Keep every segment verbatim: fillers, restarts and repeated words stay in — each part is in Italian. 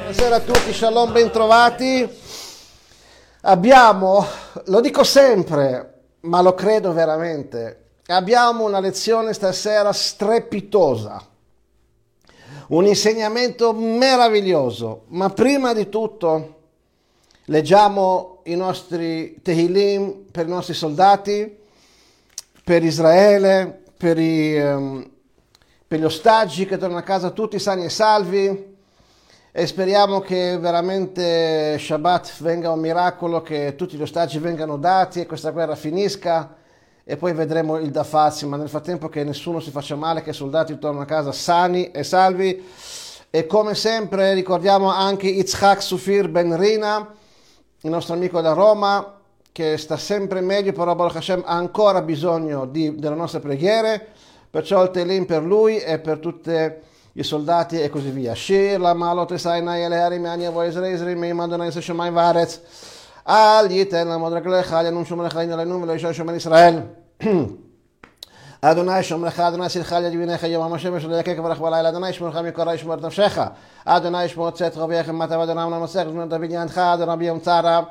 Buonasera a tutti, shalom, bentrovati. Abbiamo, lo dico sempre, ma lo credo veramente, abbiamo una lezione stasera strepitosa, un insegnamento meraviglioso, ma prima di tutto leggiamo i nostri Tehillim per i nostri soldati, per Israele, per, i, um, per gli ostaggi che tornano a casa tutti sani e salvi. E speriamo che veramente Shabbat venga un miracolo, che tutti gli ostaggi vengano dati e questa guerra finisca e poi vedremo il da farsi, ma nel frattempo che nessuno si faccia male, che i soldati tornino a casa sani e salvi. E come sempre ricordiamo anche Yitzhak Sufir Ben Rina, il nostro amico da Roma, che sta sempre meglio, però Baruch Hashem ha ancora bisogno di, delle nostre preghiere, perciò il Tehillim per lui e per tutte i soldati e così via. Shir la malot esaina ele harim ani avo Israel me madonna se shomai varetz al yiten la modrak lecha yanun shom lecha in alenu velo yisha shom Israel Adonai shom lecha Adonai silcha yadivinecha yom hashem shel yakek varach balayla Adonai shmorcha mikora yishmor nafshecha Adonai shmor tzet chavechem matav Adonai na masech zman david yancha Adonai biyom tzara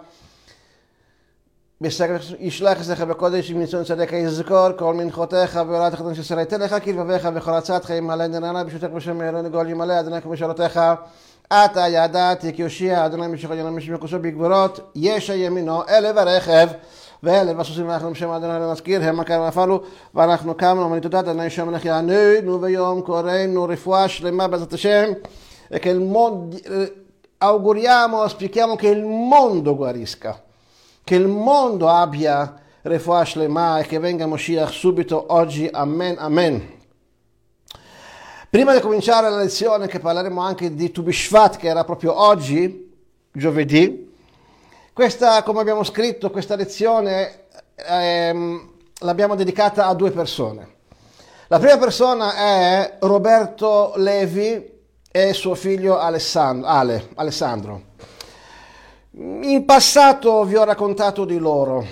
ישלח אצלך בקודש ומצוין צדק יזכור כל מנחותיך ואורת החתן ששרית לך כלבביך וכל עצת חיים מלא דננה בשותך בשם אלוהינו גואל ימלא אדוני כמשאלותיך אתה ידעתי כי יושיע אדוני משך עליון משם יקושו בגבורות יש הימינו אלה ברכב ואלה בסוסים ואנחנו בשם אדוני למזכיר הם מכר ונפלו ואנחנו קמנו מניתותת אדוני שם לך יעננו ויום קוראנו רפואה שלמה בעזרת השם che il mondo auguriamo, auspichiamo che il mondo guarisca, che il mondo abbia refuah shlema e che venga Moshiach subito oggi, amen, amen. Prima di cominciare la lezione, che parleremo anche di Tu B'Shvat, che era proprio oggi, giovedì, questa, come abbiamo scritto, questa lezione ehm, l'abbiamo dedicata a due persone. La prima persona è Roberto Levi e suo figlio Alessandro, Ale, Alessandro. In passato vi ho raccontato di loro,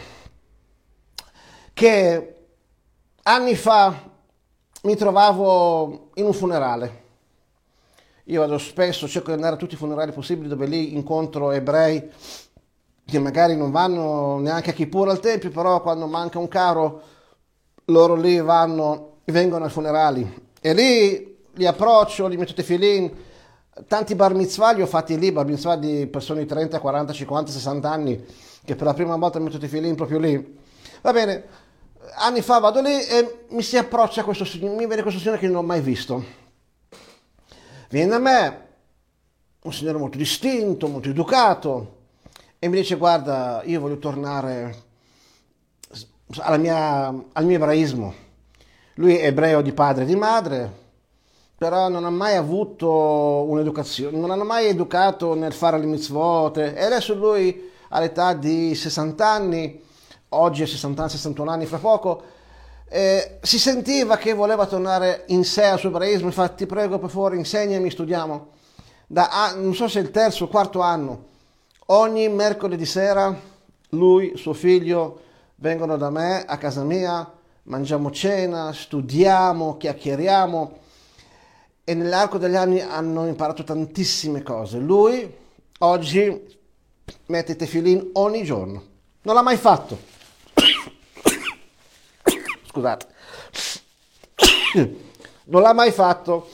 che anni fa mi trovavo in un funerale. Io vado spesso, cerco di andare a tutti i funerali possibili dove lì incontro ebrei che magari non vanno neanche a Kippur al tempio, però quando manca un caro loro lì vanno, vengono ai funerali. E lì li approccio, li metto tefillin. Tanti bar mitzvah li ho fatti lì, bar mitzvah di persone di trenta, quaranta, cinquanta, sessanta anni, che per la prima volta metto tefillin proprio lì. Va bene, anni fa vado lì e mi si approccia questo signore, mi vede questo signore che non ho mai visto. Viene da me, un signore molto distinto, molto educato, e mi dice: guarda, io voglio tornare alla mia, al mio ebraismo. Lui è ebreo di padre e di madre, però non ha mai avuto un'educazione, non hanno mai educato nel fare le mitzvot, e adesso lui all'età di sessanta anni, oggi è sessanta, sessantuno anni fra poco, eh, si sentiva che voleva tornare in sé al suo ebraismo. Infatti, ti prego per favore insegnami, studiamo. Da, non so se è il terzo o quarto anno, ogni mercoledì sera lui, suo figlio, vengono da me a casa mia, mangiamo cena, studiamo, chiacchieriamo. E nell'arco degli anni hanno imparato tantissime cose. Lui oggi mette tefillin ogni giorno. Non l'ha mai fatto. Scusate. Non l'ha mai fatto.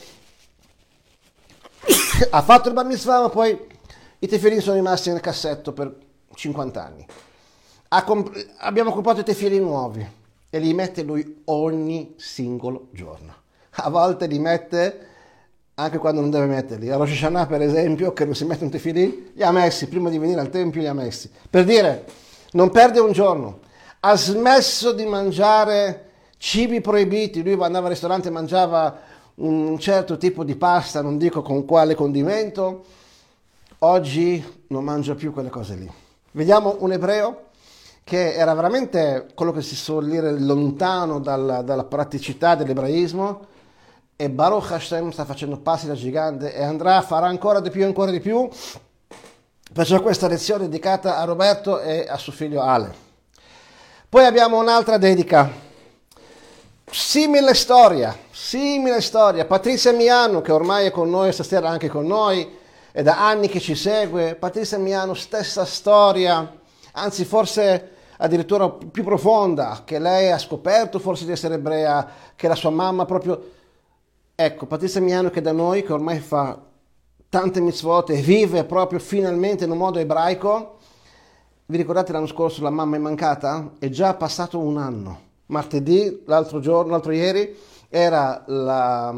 Ha fatto il bar mitzvah, ma poi i tefillin sono rimasti nel cassetto per cinquanta anni. Ha comp- abbiamo comprato i tefillin nuovi e li mette lui ogni singolo giorno. A volte li mette anche quando non deve metterli. A Rosh Hashanah, per esempio, che non si mette un tefillin, li ha messi, prima di venire al tempio li ha messi. Per dire, non perde un giorno. Ha smesso di mangiare cibi proibiti. Lui andava al ristorante e mangiava un certo tipo di pasta, non dico con quale condimento. Oggi non mangia più quelle cose lì. Vediamo un ebreo che era veramente quello che si suol dire lontano dalla, dalla praticità dell'ebraismo, e Baruch Hashem sta facendo passi da gigante e andrà, farà ancora di più, ancora di più. Perciò questa lezione è dedicata a Roberto e a suo figlio Ale. Poi abbiamo un'altra dedica, simile storia, simile storia. Patrizia Miano, che ormai è con noi, stasera anche con noi, è da anni che ci segue. Patrizia Miano, stessa storia, anzi forse addirittura più profonda, che lei ha scoperto forse di essere ebrea, che la sua mamma proprio... Ecco, Patrizia Miano che da noi, che ormai fa tante mitzvot e vive proprio finalmente in un modo ebraico. Vi ricordate l'anno scorso la mamma è mancata? È già passato un anno. Martedì, l'altro giorno, l'altro ieri, era la,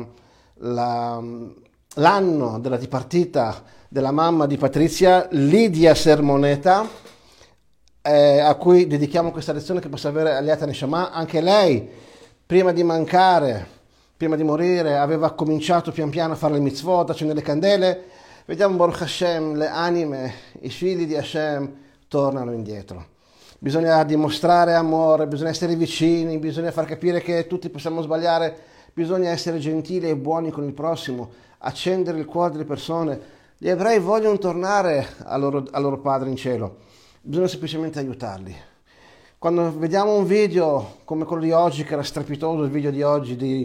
la, l'anno della dipartita della mamma di Patrizia, Lidia Sermoneta, eh, a cui dedichiamo questa lezione che possa avere Aliata Neshama. Anche lei, prima di mancare, prima di morire, aveva cominciato pian piano a fare le mitzvot, a accendere le candele. Vediamo, Baruch Hashem, le anime, i figli di Hashem tornano indietro. Bisogna dimostrare amore, bisogna essere vicini, bisogna far capire che tutti possiamo sbagliare, bisogna essere gentili e buoni con il prossimo, accendere il cuore delle persone. Gli ebrei vogliono tornare al loro, al loro padre in cielo, bisogna semplicemente aiutarli. Quando vediamo un video come quello di oggi, che era strepitoso, il video di oggi di,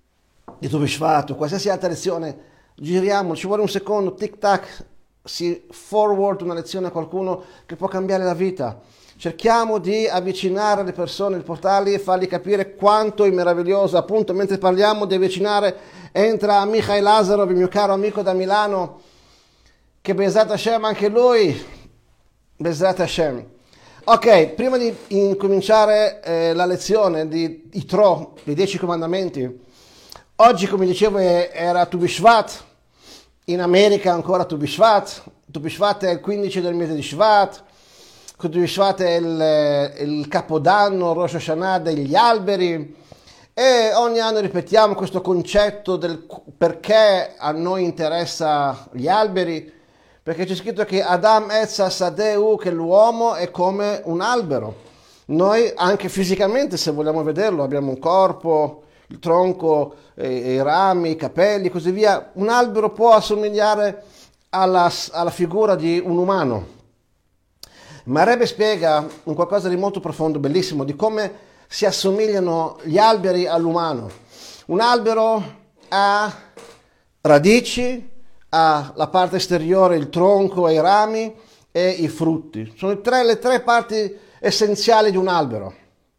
di Tu B'Shvat, qualsiasi altra lezione, giriamo, ci vuole un secondo, tic tac, si forward una lezione a qualcuno che può cambiare la vita. Cerchiamo di avvicinare le persone ai portali e fargli capire quanto è meraviglioso. Appunto, mentre parliamo di avvicinare, entra Michael Lazarov, il mio caro amico da Milano, che Bezrat Hashem anche lui, Bezrat Hashem. Ok, prima di incominciare eh, la lezione di Yitro, dei dieci comandamenti, oggi, come dicevo, era Tu B'Shvat, in America ancora Tu B'Shvat. Tu B'Shvat è il quindici del mese di Shvat. Tu B'Shvat è il, il capodanno, Rosh Hashanah degli alberi, e ogni anno ripetiamo questo concetto del perché a noi interessa gli alberi, perché c'è scritto che Adam Etza Sadeu, che l'uomo è come un albero. Noi anche fisicamente, se vogliamo vederlo, abbiamo un corpo, il tronco, eh, i rami, i capelli e così via. Un albero può assomigliare alla, alla figura di un umano. Ma Rebbe spiega un qualcosa di molto profondo, bellissimo, di come si assomigliano gli alberi all'umano. Un albero ha radici, ha la parte esteriore, il tronco e i rami, e i frutti. Sono le tre, le tre parti essenziali di un albero.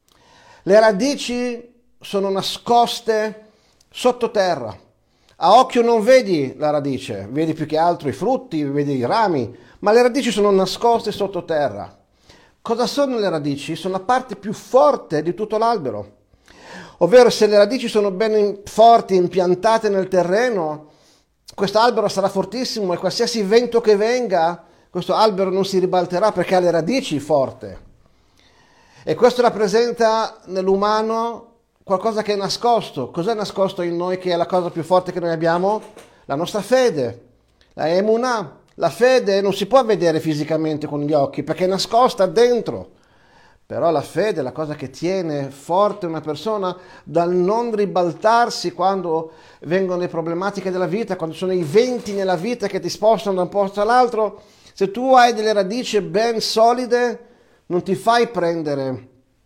Le radici sono nascoste sottoterra. A occhio non vedi la radice, vedi più che altro i frutti, vedi i rami, ma le radici sono nascoste sottoterra. Cosa sono le radici? Sono la parte più forte di tutto l'albero. Ovvero, se le radici sono ben forti, impiantate nel terreno, questo albero sarà fortissimo e qualsiasi vento che venga, questo albero non si ribalterà perché ha le radici forti. E questo rappresenta nell'umano qualcosa che è nascosto. Cos'è nascosto in noi, che è la cosa più forte che noi abbiamo? La nostra fede, la emunah. La fede non si può vedere fisicamente con gli occhi perché è nascosta dentro. Però la fede è la cosa che tiene forte una persona dal non ribaltarsi quando vengono le problematiche della vita, quando sono i venti nella vita che ti spostano da un posto all'altro. Se tu hai delle radici ben solide, non ti fai prendere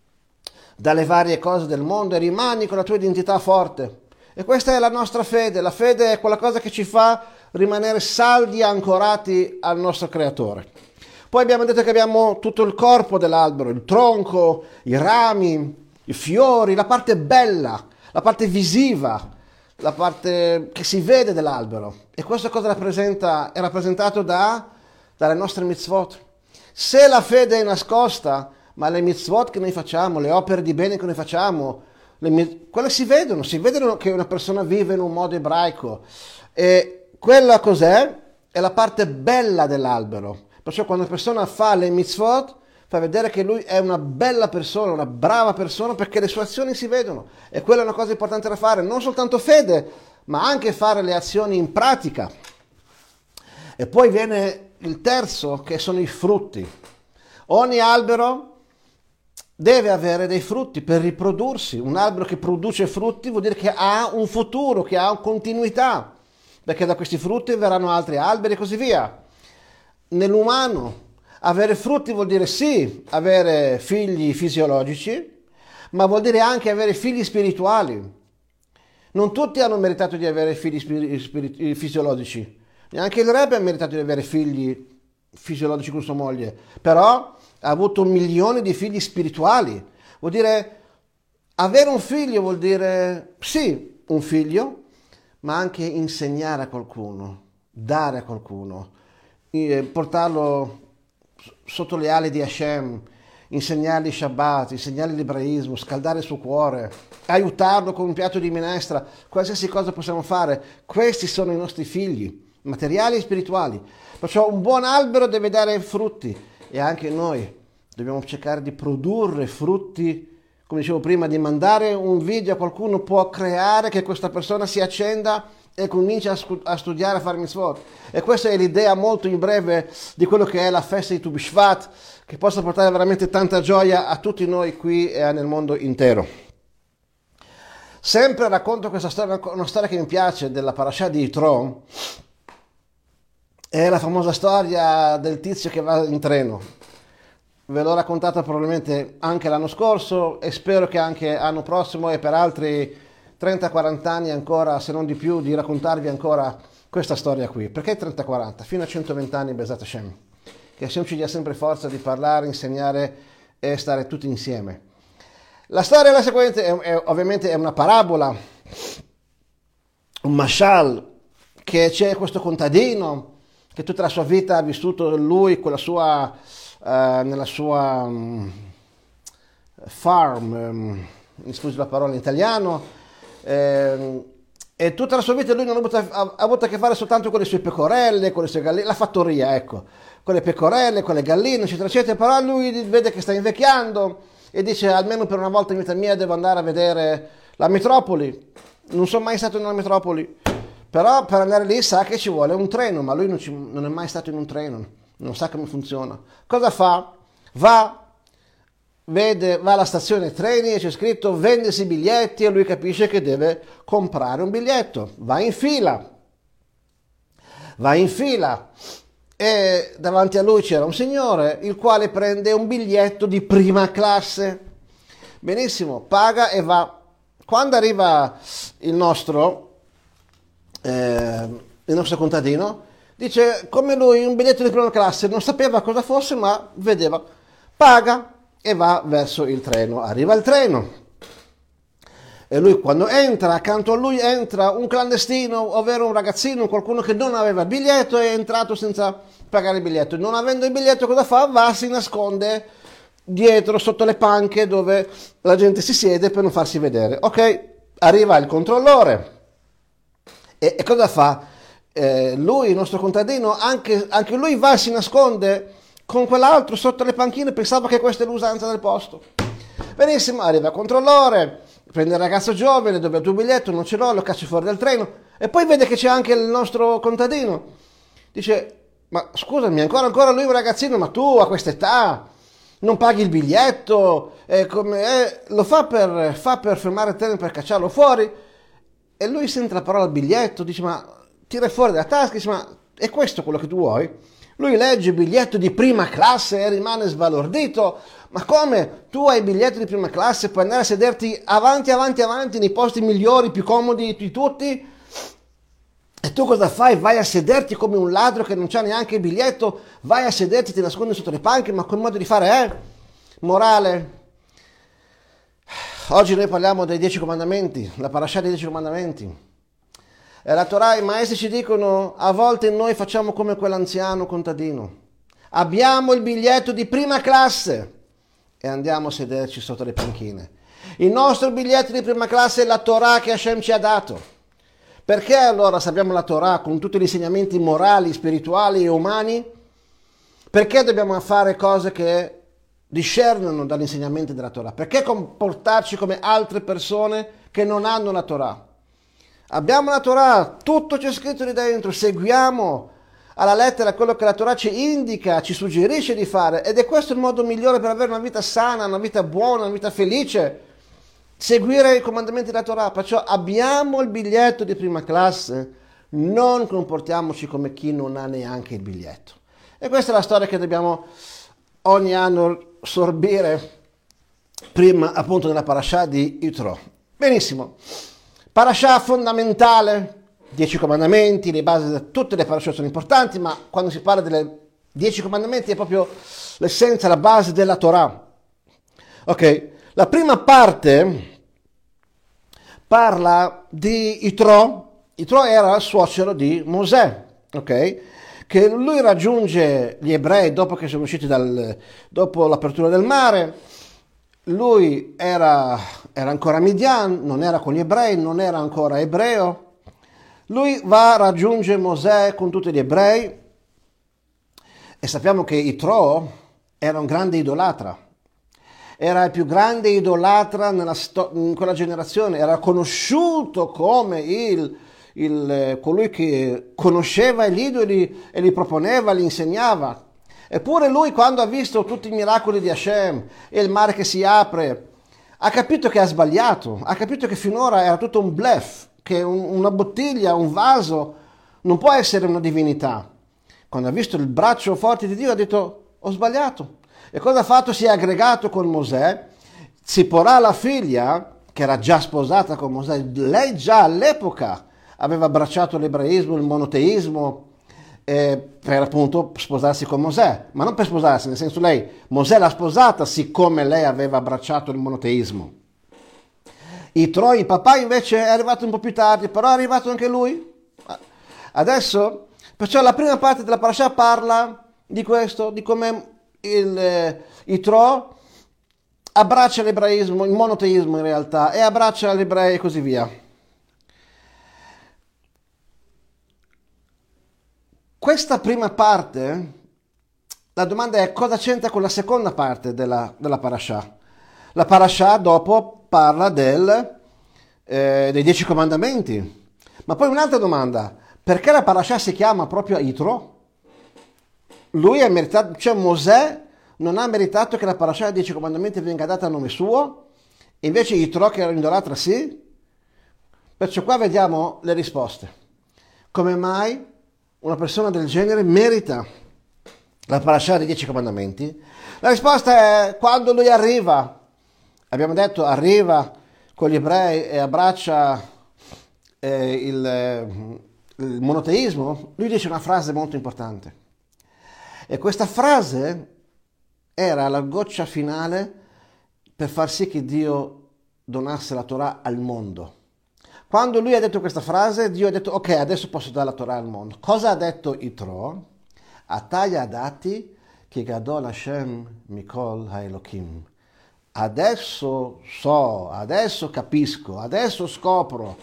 dalle varie cose del mondo e rimani con la tua identità forte. E questa è la nostra fede. La fede è quella cosa che ci fa rimanere saldi e ancorati al nostro creatore. Poi abbiamo detto che abbiamo tutto il corpo dell'albero, il tronco, i rami, i fiori, la parte bella, la parte visiva, la parte che si vede dell'albero. E questo cosa rappresenta? È rappresentato da, dalle nostre mitzvot. Se la fede è nascosta, ma le mitzvot che noi facciamo, le opere di bene che noi facciamo, le, quelle si vedono, si vedono che una persona vive in un modo ebraico. E quella cos'è? È la parte bella dell'albero. Perciò quando una persona fa le mitzvot, fa vedere che lui è una bella persona, una brava persona, perché le sue azioni si vedono. E quella è una cosa importante da fare, non soltanto fede, ma anche fare le azioni in pratica. E poi viene il terzo, che sono i frutti. Ogni albero deve avere dei frutti per riprodursi. Un albero che produce frutti vuol dire che ha un futuro, che ha continuità, perché da questi frutti verranno altri alberi e così via. Nell'umano avere frutti vuol dire sì, avere figli fisiologici, ma vuol dire anche avere figli spirituali. Non tutti hanno meritato di avere figli spir- spir- fisiologici. Neanche il re ha meritato di avere figli fisiologici con sua moglie, però ha avuto milioni di figli spirituali. Vuol dire, avere un figlio vuol dire, sì, un figlio, ma anche insegnare a qualcuno, dare a qualcuno, portarlo sotto le ali di Hashem, insegnargli Shabbat, insegnargli l'ebraismo, scaldare il suo cuore, aiutarlo con un piatto di minestra, qualsiasi cosa possiamo fare. Questi sono i nostri figli, materiali e spirituali. Perciò un buon albero deve dare frutti e anche noi dobbiamo cercare di produrre frutti. Come dicevo prima, di mandare un video a qualcuno può creare che questa persona si accenda e comincia a, scu- a studiare, a fare mitzvot. E questa è l'idea molto in breve di quello che è la festa di Tu B'Shvat, che possa portare veramente tanta gioia a tutti noi qui e nel mondo intero. Sempre racconto questa storia, una storia che mi piace della parasha di Yitro, è la famosa storia del tizio che va in treno. Ve l'ho raccontata probabilmente anche l'anno scorso e spero che anche l'anno prossimo e per altri trenta quaranta anni ancora, se non di più, di raccontarvi ancora questa storia qui. Perché trenta quaranta? Fino a centoventi anni, Bezat Hashem. Che Hashem ci dia sempre forza di parlare, insegnare e stare tutti insieme. La storia è la seguente, è, è, ovviamente è una parabola, un mashal, che c'è questo contadino che tutta la sua vita ha vissuto lui con la sua... Uh, nella sua um, farm, um, mi scusi la parola in italiano, eh, e tutta la sua vita lui non ha avuto, ha, ha avuto a che fare soltanto con le sue pecorelle, con le sue galline, la fattoria, ecco, con le pecorelle, con le galline, eccetera, eccetera, però lui vede che sta invecchiando e dice almeno per una volta in vita mia devo andare a vedere la metropoli. Non sono mai stato in una metropoli, però per andare lì sa che ci vuole un treno, ma lui non, ci, non è mai stato in un treno. Non sa come funziona. Cosa fa? Va, vede, va alla stazione treni e c'è scritto vendesi biglietti e lui capisce che deve comprare un biglietto. Va in fila. Va in fila e davanti a lui c'era un signore il quale prende un biglietto di prima classe. Benissimo, paga e va. Quando arriva il nostro, eh, il nostro contadino, dice, come lui, un biglietto di prima classe, non sapeva cosa fosse, ma vedeva, paga e va verso il treno. Arriva il treno e lui quando entra, accanto a lui entra un clandestino, ovvero un ragazzino, qualcuno che non aveva il biglietto e è entrato senza pagare il biglietto. Non avendo il biglietto cosa fa? Va, si nasconde dietro, sotto le panche dove la gente si siede per non farsi vedere. Ok, arriva il controllore e, e cosa fa? Eh, lui, il nostro contadino, anche, anche lui va e si nasconde con quell'altro sotto le panchine, pensava che questa è l'usanza del posto. Benissimo, arriva il controllore, prende il ragazzo giovane, dove ha il tuo biglietto, non ce l'ho, lo caccia fuori dal treno e poi vede che c'è anche il nostro contadino. Dice, ma scusami, ancora ancora lui è un ragazzino, ma tu a questa età non paghi il biglietto, è come, è, lo fa per, fa per fermare il treno, per cacciarlo fuori. E lui sente la parola biglietto, dice, ma tira fuori dalla tasca, dice, ma è questo quello che tu vuoi? Lui legge il biglietto di prima classe e rimane sbalordito. Ma come? Tu hai il biglietto di prima classe, puoi andare a sederti avanti, avanti, avanti, nei posti migliori, più comodi di tutti? E tu cosa fai? Vai a sederti come un ladro che non c'ha neanche il biglietto, vai a sederti, ti nascondi sotto le panche, ma quel modo di fare è? Morale. Oggi noi parliamo dei dieci comandamenti, la parasha dei dieci comandamenti. E la Torah, i maestri ci dicono, a volte noi facciamo come quell'anziano contadino. Abbiamo il biglietto di prima classe e andiamo a sederci sotto le panchine. Il nostro biglietto di prima classe è la Torah che Hashem ci ha dato. Perché allora, se abbiamo la Torah con tutti gli insegnamenti morali, spirituali e umani, perché dobbiamo fare cose che discernono dagli insegnamenti della Torah? Perché comportarci come altre persone che non hanno la Torah? Abbiamo la Torah, tutto c'è scritto lì dentro, seguiamo alla lettera quello che la Torah ci indica, ci suggerisce di fare, ed è questo il modo migliore per avere una vita sana, una vita buona, una vita felice, seguire i comandamenti della Torah. Perciò abbiamo il biglietto di prima classe, non comportiamoci come chi non ha neanche il biglietto. E questa è la storia che dobbiamo ogni anno sorbire prima appunto nella parasha di Yitro. Benissimo. Parasha fondamentale, dieci comandamenti, le basi, tutte le parashat sono importanti, ma quando si parla dei dieci comandamenti è proprio l'essenza, la base della Torah. Ok, la prima parte parla di Itro. Itro era il suocero di Mosè, ok? Che lui raggiunge gli ebrei dopo che sono usciti dal, dopo l'apertura del mare. Lui era, era ancora Midian, non era con gli ebrei, non era ancora ebreo. Lui va a raggiungere Mosè con tutti gli ebrei e sappiamo che Itro era un grande idolatra. Era il più grande idolatra nella sto- in quella generazione, era conosciuto come il, il, colui che conosceva gli idoli e li proponeva, li insegnava. Eppure lui, quando ha visto tutti i miracoli di Hashem e il mare che si apre, ha capito che ha sbagliato, ha capito che finora era tutto un bluff, che un, una bottiglia, un vaso non può essere una divinità. Quando ha visto il braccio forte di Dio ha detto: ho sbagliato. E cosa ha fatto? Si è aggregato con Mosè. Zipporà, la figlia, che era già sposata con Mosè, lei già all'epoca aveva abbracciato l'ebraismo, il monoteismo, eh, per appunto sposarsi con Mosè, ma non per sposarsi, nel senso lei, Mosè l'ha sposata siccome lei aveva abbracciato il monoteismo. Itro, il papà, invece è arrivato un po' più tardi, però è arrivato anche lui. Adesso, perciò la prima parte della parasha parla di questo, di come il eh, Itro abbraccia l'ebraismo, il monoteismo in realtà, e abbraccia gli ebrei e così via. Questa prima parte, la domanda è: cosa c'entra con la seconda parte della, della parasha? La parasha dopo parla del, eh, dei dieci comandamenti. Ma poi un'altra domanda: perché la parasha si chiama proprio Itro? Lui ha meritato, cioè Mosè non ha meritato che la parasha dei dieci comandamenti venga data a nome suo, e invece Itro, che era un idolatra, sì? Perciò qua vediamo le risposte. Come mai una persona del genere merita la parasha dei dieci comandamenti? La risposta è: quando lui arriva, abbiamo detto, arriva con gli ebrei e abbraccia eh, il, il monoteismo, lui dice una frase molto importante. E questa frase era la goccia finale per far sì che Dio donasse la Torah al mondo. Quando lui ha detto questa frase, Dio ha detto: ok, adesso posso dare la Torah al mondo. Cosa ha detto Itro? Ataya dati che Gadol Hashem Mikol HaElokim. Adesso so, adesso capisco, adesso scopro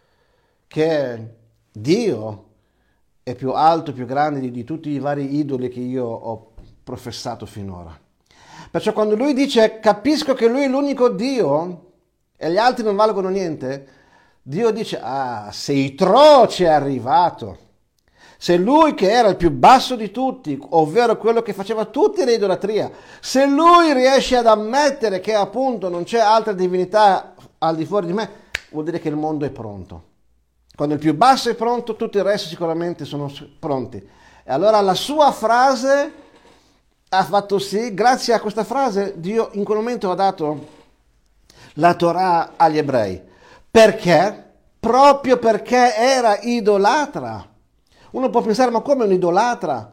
che Dio è più alto, più grande di, di tutti i vari idoli che io ho professato finora. Perciò quando lui dice capisco che lui è l'unico Dio e gli altri non valgono niente, Dio dice: ah, se Itro ci è arrivato, se lui che era il più basso di tutti, ovvero quello che faceva tutte le idolatria, se lui riesce ad ammettere che appunto non c'è altra divinità al di fuori di me, vuol dire che il mondo è pronto. Quando il più basso è pronto, tutto il resto sicuramente sono pronti. E allora la sua frase ha fatto sì, grazie a questa frase, Dio in quel momento ha dato la Torah agli ebrei. Perché? Proprio perché era idolatra. Uno può pensare: ma come un idolatra?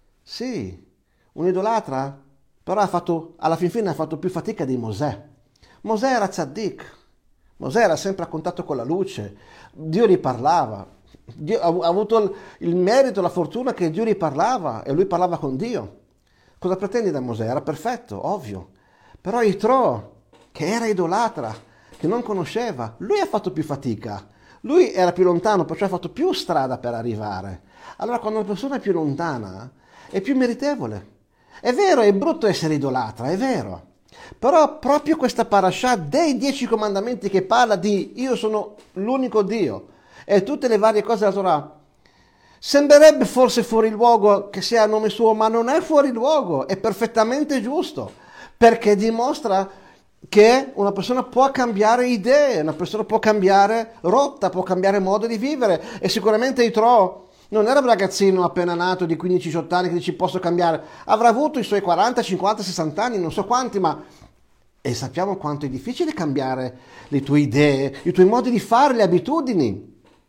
Sì, un idolatra, però ha fatto, alla fin fine ha fatto più fatica di Mosè. Mosè era tzaddik. Mosè era sempre a contatto con la luce, Dio gli parlava, Dio ha avuto il merito, la fortuna che Dio gli parlava e lui parlava con Dio. Cosa pretendi da Mosè? Era perfetto, ovvio. Però Itro, che era idolatra, che non conosceva, lui ha fatto più fatica, lui era più lontano, perciò ha fatto più strada per arrivare. Allora quando una persona è più lontana è più meritevole. È vero, è brutto essere idolatra, è vero. Però proprio questa parasha dei dieci comandamenti che parla di io sono l'unico Dio e tutte le varie cose della Torah, sembrerebbe forse fuori luogo che sia a nome suo, ma non è fuori luogo, è perfettamente giusto, perché dimostra che una persona può cambiare idee, una persona può cambiare rotta, può cambiare modo di vivere. E sicuramente Itro non era un ragazzino appena nato di quindici diciotto anni che dice posso cambiare, avrà avuto i suoi quaranta, cinquanta, sessanta anni, non so quanti, ma e sappiamo quanto è difficile cambiare le tue idee, i tuoi modi di fare, le abitudini.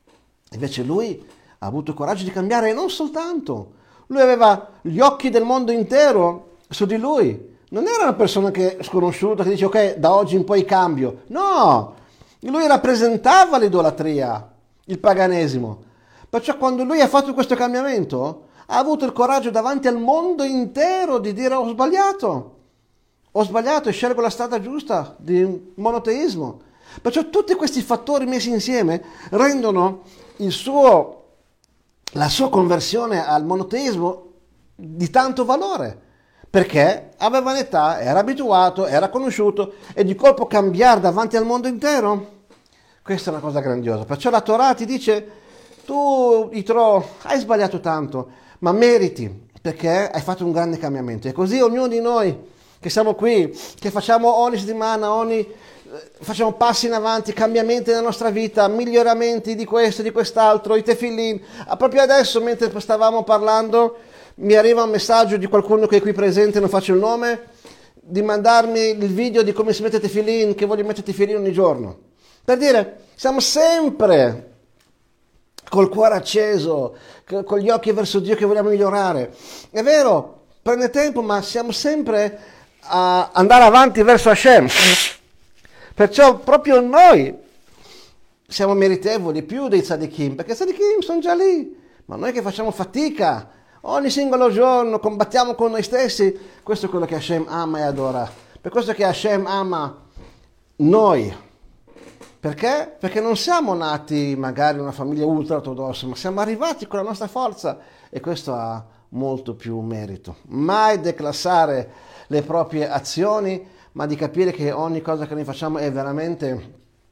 Invece lui ha avuto il coraggio di cambiare, e non soltanto. Lui aveva gli occhi del mondo intero su di lui. Non era una persona che sconosciuta che dice ok, da oggi in poi cambio. No, lui rappresentava l'idolatria, il paganesimo. Perciò quando lui ha fatto questo cambiamento, ha avuto il coraggio davanti al mondo intero di dire ho sbagliato. Ho sbagliato e scelgo la strada giusta di monoteismo. Perciò tutti questi fattori messi insieme rendono il suo, la sua conversione al monoteismo di tanto valore, perché aveva un'età, era abituato, era conosciuto, e di colpo cambiare davanti al mondo intero, questa è una cosa grandiosa. Perciò la Torah ti dice, tu Yitro hai sbagliato tanto, ma meriti, perché hai fatto un grande cambiamento. E così ognuno di noi che siamo qui, che facciamo ogni settimana, ogni, facciamo passi in avanti, cambiamenti nella nostra vita, miglioramenti di questo, di quest'altro, i tefillin. Proprio adesso, mentre stavamo parlando, mi arriva un messaggio di qualcuno che è qui presente, non faccio il nome, di mandarmi il video di come si mette tefillin, che voglio mettere tefillin ogni giorno. Per dire, siamo sempre col cuore acceso, con gli occhi verso Dio che vogliamo migliorare. È vero, prende tempo, ma siamo sempre a andare avanti verso Hashem. Perciò proprio noi siamo meritevoli più dei tzadikim, perché i tzadikim sono già lì, ma noi che facciamo fatica ogni singolo giorno, combattiamo con noi stessi, questo è quello che Hashem ama e adora. Per questo che Hashem ama noi. Perché? Perché non siamo nati magari in una famiglia ultra ortodossa, ma siamo arrivati con la nostra forza, e questo ha molto più merito. Mai declassare le proprie azioni, ma di capire che ogni cosa che noi facciamo è veramente,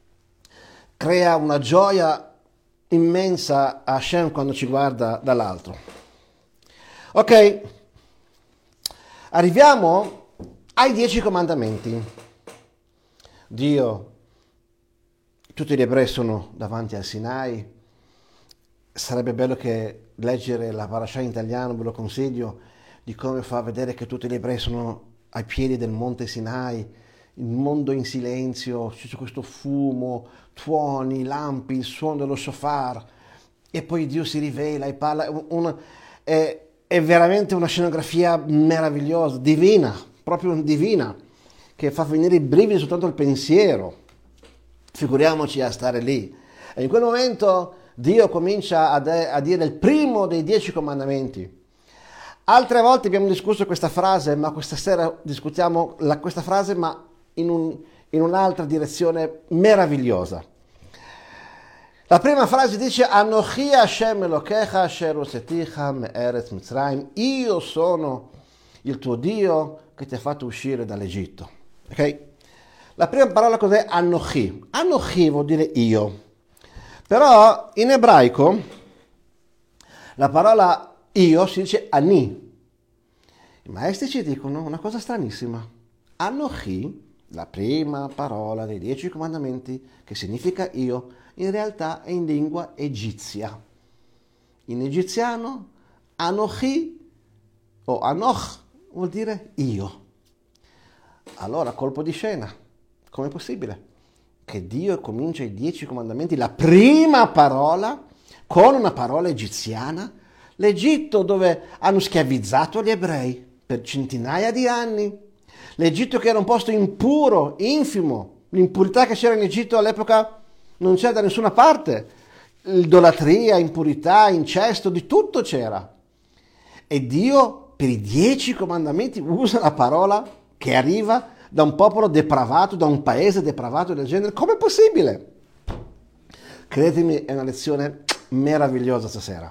crea una gioia immensa a Hashem quando ci guarda dall'alto. Ok, arriviamo ai dieci comandamenti. Dio, tutti gli ebrei sono davanti al Sinai. Sarebbe bello che leggere la parasha in italiano, ve lo consiglio, di come fa vedere che tutti gli ebrei sono ai piedi del monte Sinai, il mondo in silenzio, c'è questo fumo, tuoni, lampi, il suono dello shofar, e poi Dio si rivela e parla. Una, è, è veramente una scenografia meravigliosa, divina, proprio divina, che fa venire i brividi soltanto al pensiero. Figuriamoci a stare lì. E in quel momento Dio comincia a, de- a dire il primo dei dieci comandamenti. Altre volte abbiamo discusso questa frase, ma questa sera discutiamo la, questa frase, ma in, un, in un'altra direzione meravigliosa. La prima frase dice: Anochi Hashem Elokecha asher hotzeticha me'eretz Mitzrayim. Io sono il tuo Dio che ti ha fatto uscire dall'Egitto. Ok? La prima parola cos'è? Anochi. Anochi vuol dire io. Però in ebraico la parola io si dice ani. I maestri ci dicono una cosa stranissima. Anochi, la prima parola dei dieci comandamenti, che significa io, in realtà è in lingua egizia. In egiziano Anochi o Anoch vuol dire io. Allora, colpo di scena. Com'è possibile che Dio comincia i dieci comandamenti, la prima parola, con una parola egiziana? L'Egitto dove hanno schiavizzato gli ebrei per centinaia di anni. L'Egitto che era un posto impuro, infimo. L'impurità che c'era in Egitto all'epoca non c'era da nessuna parte. Idolatria, impurità, incesto, di tutto c'era. E Dio per i dieci comandamenti usa la parola che arriva da un popolo depravato, da un paese depravato del genere. Com'è possibile? Credetemi, è una lezione meravigliosa stasera.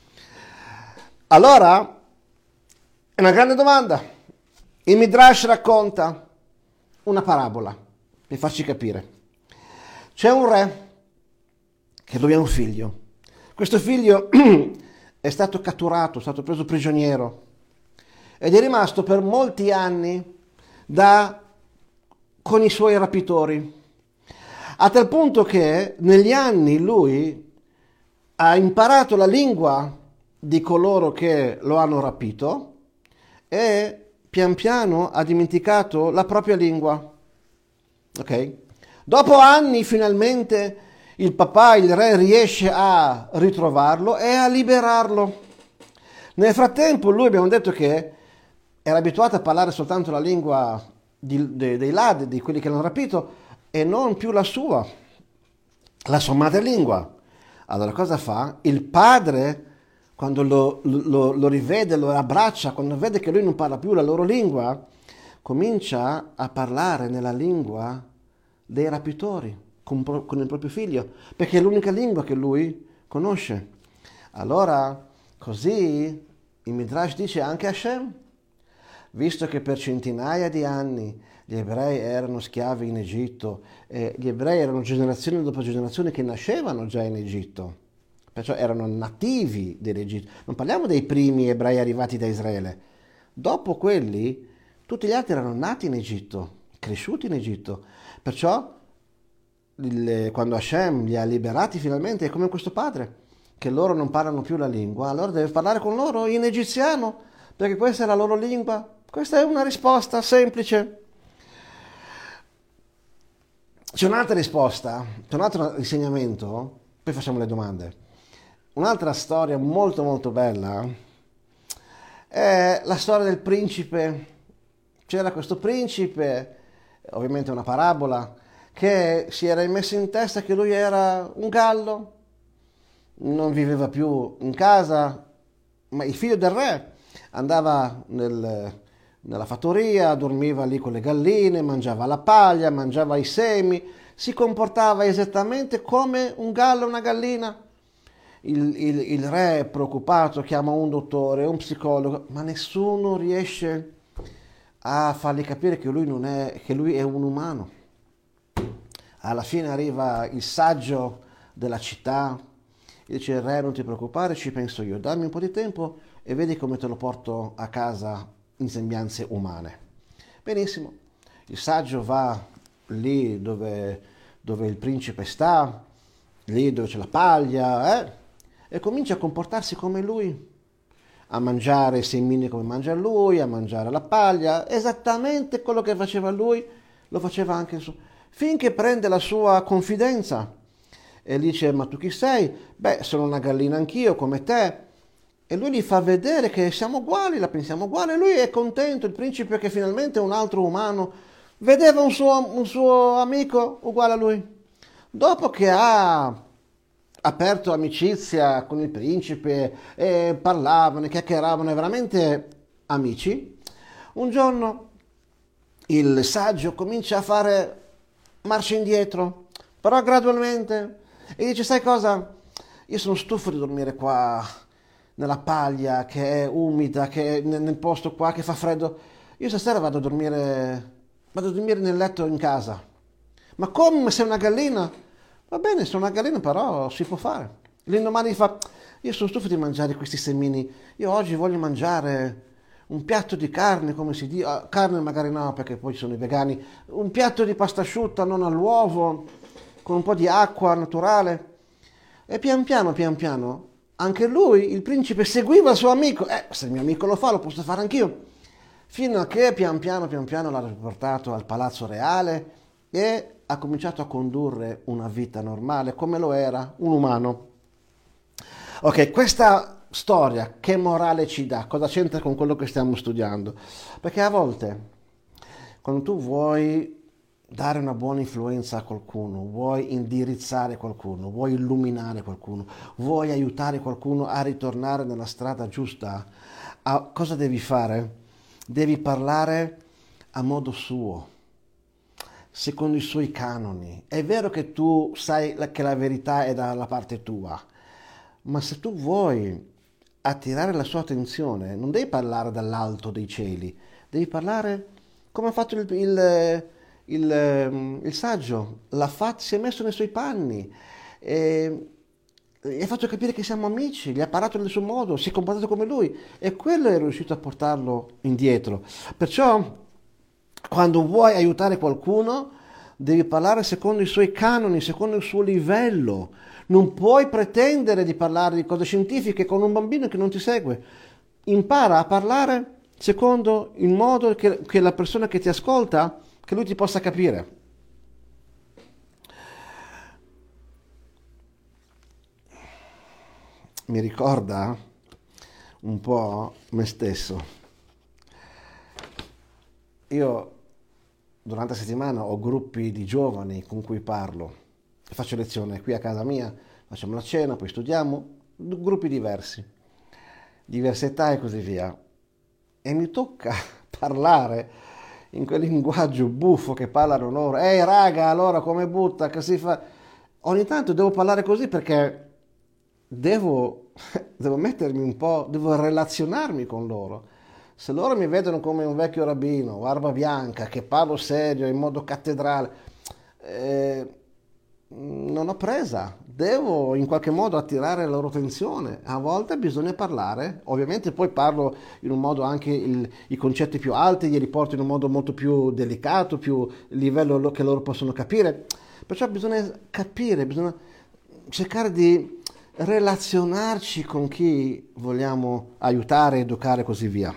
Allora, è una grande domanda. Il Midrash racconta una parabola per farci capire. C'è un re che lui ha un figlio. Questo figlio è stato catturato, è stato preso prigioniero ed è rimasto per molti anni da, con i suoi rapitori, a tal punto che negli anni lui ha imparato la lingua di coloro che lo hanno rapito e pian piano ha dimenticato la propria lingua. Ok? Dopo anni finalmente il papà, il re, riesce a ritrovarlo e a liberarlo. Nel frattempo lui, abbiamo detto che era abituato a parlare soltanto la lingua di, de, dei ladri, di quelli che l'hanno rapito, e non più la sua, la sua madrelingua. Allora cosa fa? Il padre, quando lo, lo, lo rivede, lo abbraccia, quando vede che lui non parla più la loro lingua, comincia a parlare nella lingua dei rapitori con, con il proprio figlio, perché è l'unica lingua che lui conosce. Allora, così il Midrash dice anche Hashem, visto che per centinaia di anni gli ebrei erano schiavi in Egitto e gli ebrei erano generazioni dopo generazioni che nascevano già in Egitto, perciò erano nativi dell'Egitto. Non parliamo dei primi ebrei arrivati da Israele. Dopo quelli, tutti gli altri erano nati in Egitto, cresciuti in Egitto. Perciò, il, quando Hashem li ha liberati finalmente, è come questo padre, che loro non parlano più la lingua, allora deve parlare con loro in egiziano, perché questa è la loro lingua. Questa è una risposta semplice. C'è un'altra risposta, c'è un altro insegnamento, poi facciamo le domande. Un'altra storia molto molto bella è la storia del principe. C'era questo principe, ovviamente una parabola, che si era messo in testa che lui era un gallo, non viveva più in casa, ma il figlio del re andava nel, nella fattoria, dormiva lì con le galline, mangiava la paglia, mangiava i semi, si comportava esattamente come un gallo e una gallina. Il, il, il re, preoccupato, chiama un dottore, un psicologo, ma nessuno riesce a fargli capire che lui, non è, che lui è un umano. Alla fine arriva il saggio della città e dice: re, non ti preoccupare, ci penso io, dammi un po' di tempo e vedi come te lo porto a casa in sembianze umane. Benissimo, il saggio va lì dove, dove il principe sta, lì dove c'è la paglia, eh, e comincia a comportarsi come lui, a mangiare i semini come mangia lui, a mangiare la paglia, esattamente quello che faceva lui, lo faceva anche il suo, finché prende la sua confidenza e dice: ma tu chi sei? Beh, sono una gallina anch'io come te. E lui gli fa vedere che siamo uguali, la pensiamo uguale. Lui è contento, il principe, che finalmente un altro umano vedeva un suo, un suo amico uguale a lui. Dopo che ha aperto amicizia con il principe e parlavano, chiacchieravano, veramente amici, un giorno il saggio comincia a fare marcia indietro, però gradualmente, e dice: sai cosa? Io sono stufo di dormire qua nella paglia che è umida, che è nel posto qua che fa freddo. Io stasera vado a dormire vado a dormire nel letto in casa. Ma come, sei una gallina? Va bene, sono una gallina, però si può fare. L'indomani fa: io sono stufo di mangiare questi semini, io oggi voglio mangiare un piatto di carne, come si dice, ah, carne magari no, perché poi ci sono i vegani, un piatto di pasta asciutta non all'uovo, con un po' di acqua naturale. E pian piano, pian piano, anche lui, il principe, seguiva il suo amico. Eh, se il mio amico lo fa, lo posso fare anch'io. Fino a che pian piano, pian piano l'ha riportato al palazzo reale e ha cominciato a condurre una vita normale, come lo era un umano. Ok, questa storia che morale ci dà? Cosa c'entra con quello che stiamo studiando? Perché a volte, quando tu vuoi dare una buona influenza a qualcuno, vuoi indirizzare qualcuno, vuoi illuminare qualcuno, vuoi aiutare qualcuno a ritornare nella strada giusta, a, cosa devi fare? Devi parlare a modo suo, secondo i suoi canoni. È vero che tu sai che la verità è dalla parte tua, ma se tu vuoi attirare la sua attenzione, non devi parlare dall'alto dei cieli, devi parlare come ha fatto il, il, il, il saggio, l'ha fatto, si è messo nei suoi panni, e, gli ha fatto capire che siamo amici, gli ha parlato nel suo modo, si è comportato come lui, e quello è riuscito a portarlo indietro. Perciò, quando vuoi aiutare qualcuno, devi parlare secondo i suoi canoni, secondo il suo livello. Non puoi pretendere di parlare di cose scientifiche con un bambino che non ti segue. Impara a parlare secondo il modo che, che la persona che ti ascolta, che lui ti possa capire. mi ricorda un po' me stesso. Io durante la settimana ho gruppi di giovani con cui parlo, faccio lezione qui a casa mia, facciamo la cena, poi studiamo, gruppi diversi, diverse età e così via. E mi tocca parlare in quel linguaggio buffo che parlano loro. Ehi raga, allora come butta, che si fa? Ogni tanto devo parlare così perché devo, devo mettermi un po', devo relazionarmi con loro. Se loro mi vedono come un vecchio rabbino, barba bianca, che parlo serio, in modo cattedrale, eh, non ho presa. Devo in qualche modo attirare la loro attenzione. A volte bisogna parlare, ovviamente poi parlo in un modo anche il, i concetti più alti, glieli porto in un modo molto più delicato, più livello che loro possono capire. Perciò bisogna capire, bisogna cercare di relazionarci con chi vogliamo aiutare, educare e così via.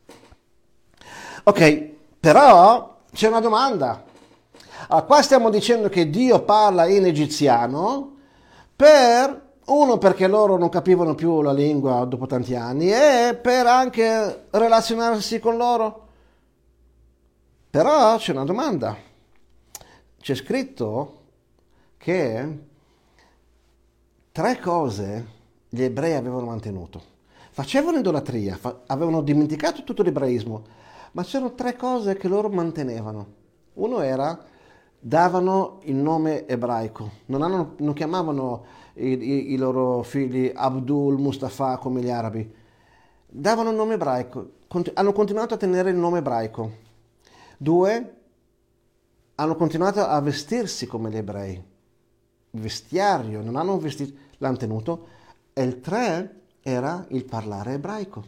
Ok, però c'è una domanda. Allora, qua stiamo dicendo che Dio parla in egiziano per, uno, perché loro non capivano più la lingua dopo tanti anni e per anche relazionarsi con loro. Però c'è una domanda. C'è scritto che tre cose gli ebrei avevano mantenuto. Facevano idolatria, fa- avevano dimenticato tutto l'ebraismo, ma c'erano tre cose che loro mantenevano. Uno era, davano il nome ebraico, non, hanno, non chiamavano i, i, i loro figli Abdul, Mustafa come gli arabi, davano il nome ebraico, Cont- hanno continuato a tenere il nome ebraico. Due, hanno continuato a vestirsi come gli ebrei, vestiario, non hanno vestito, l'hanno tenuto. E il tre era il parlare ebraico.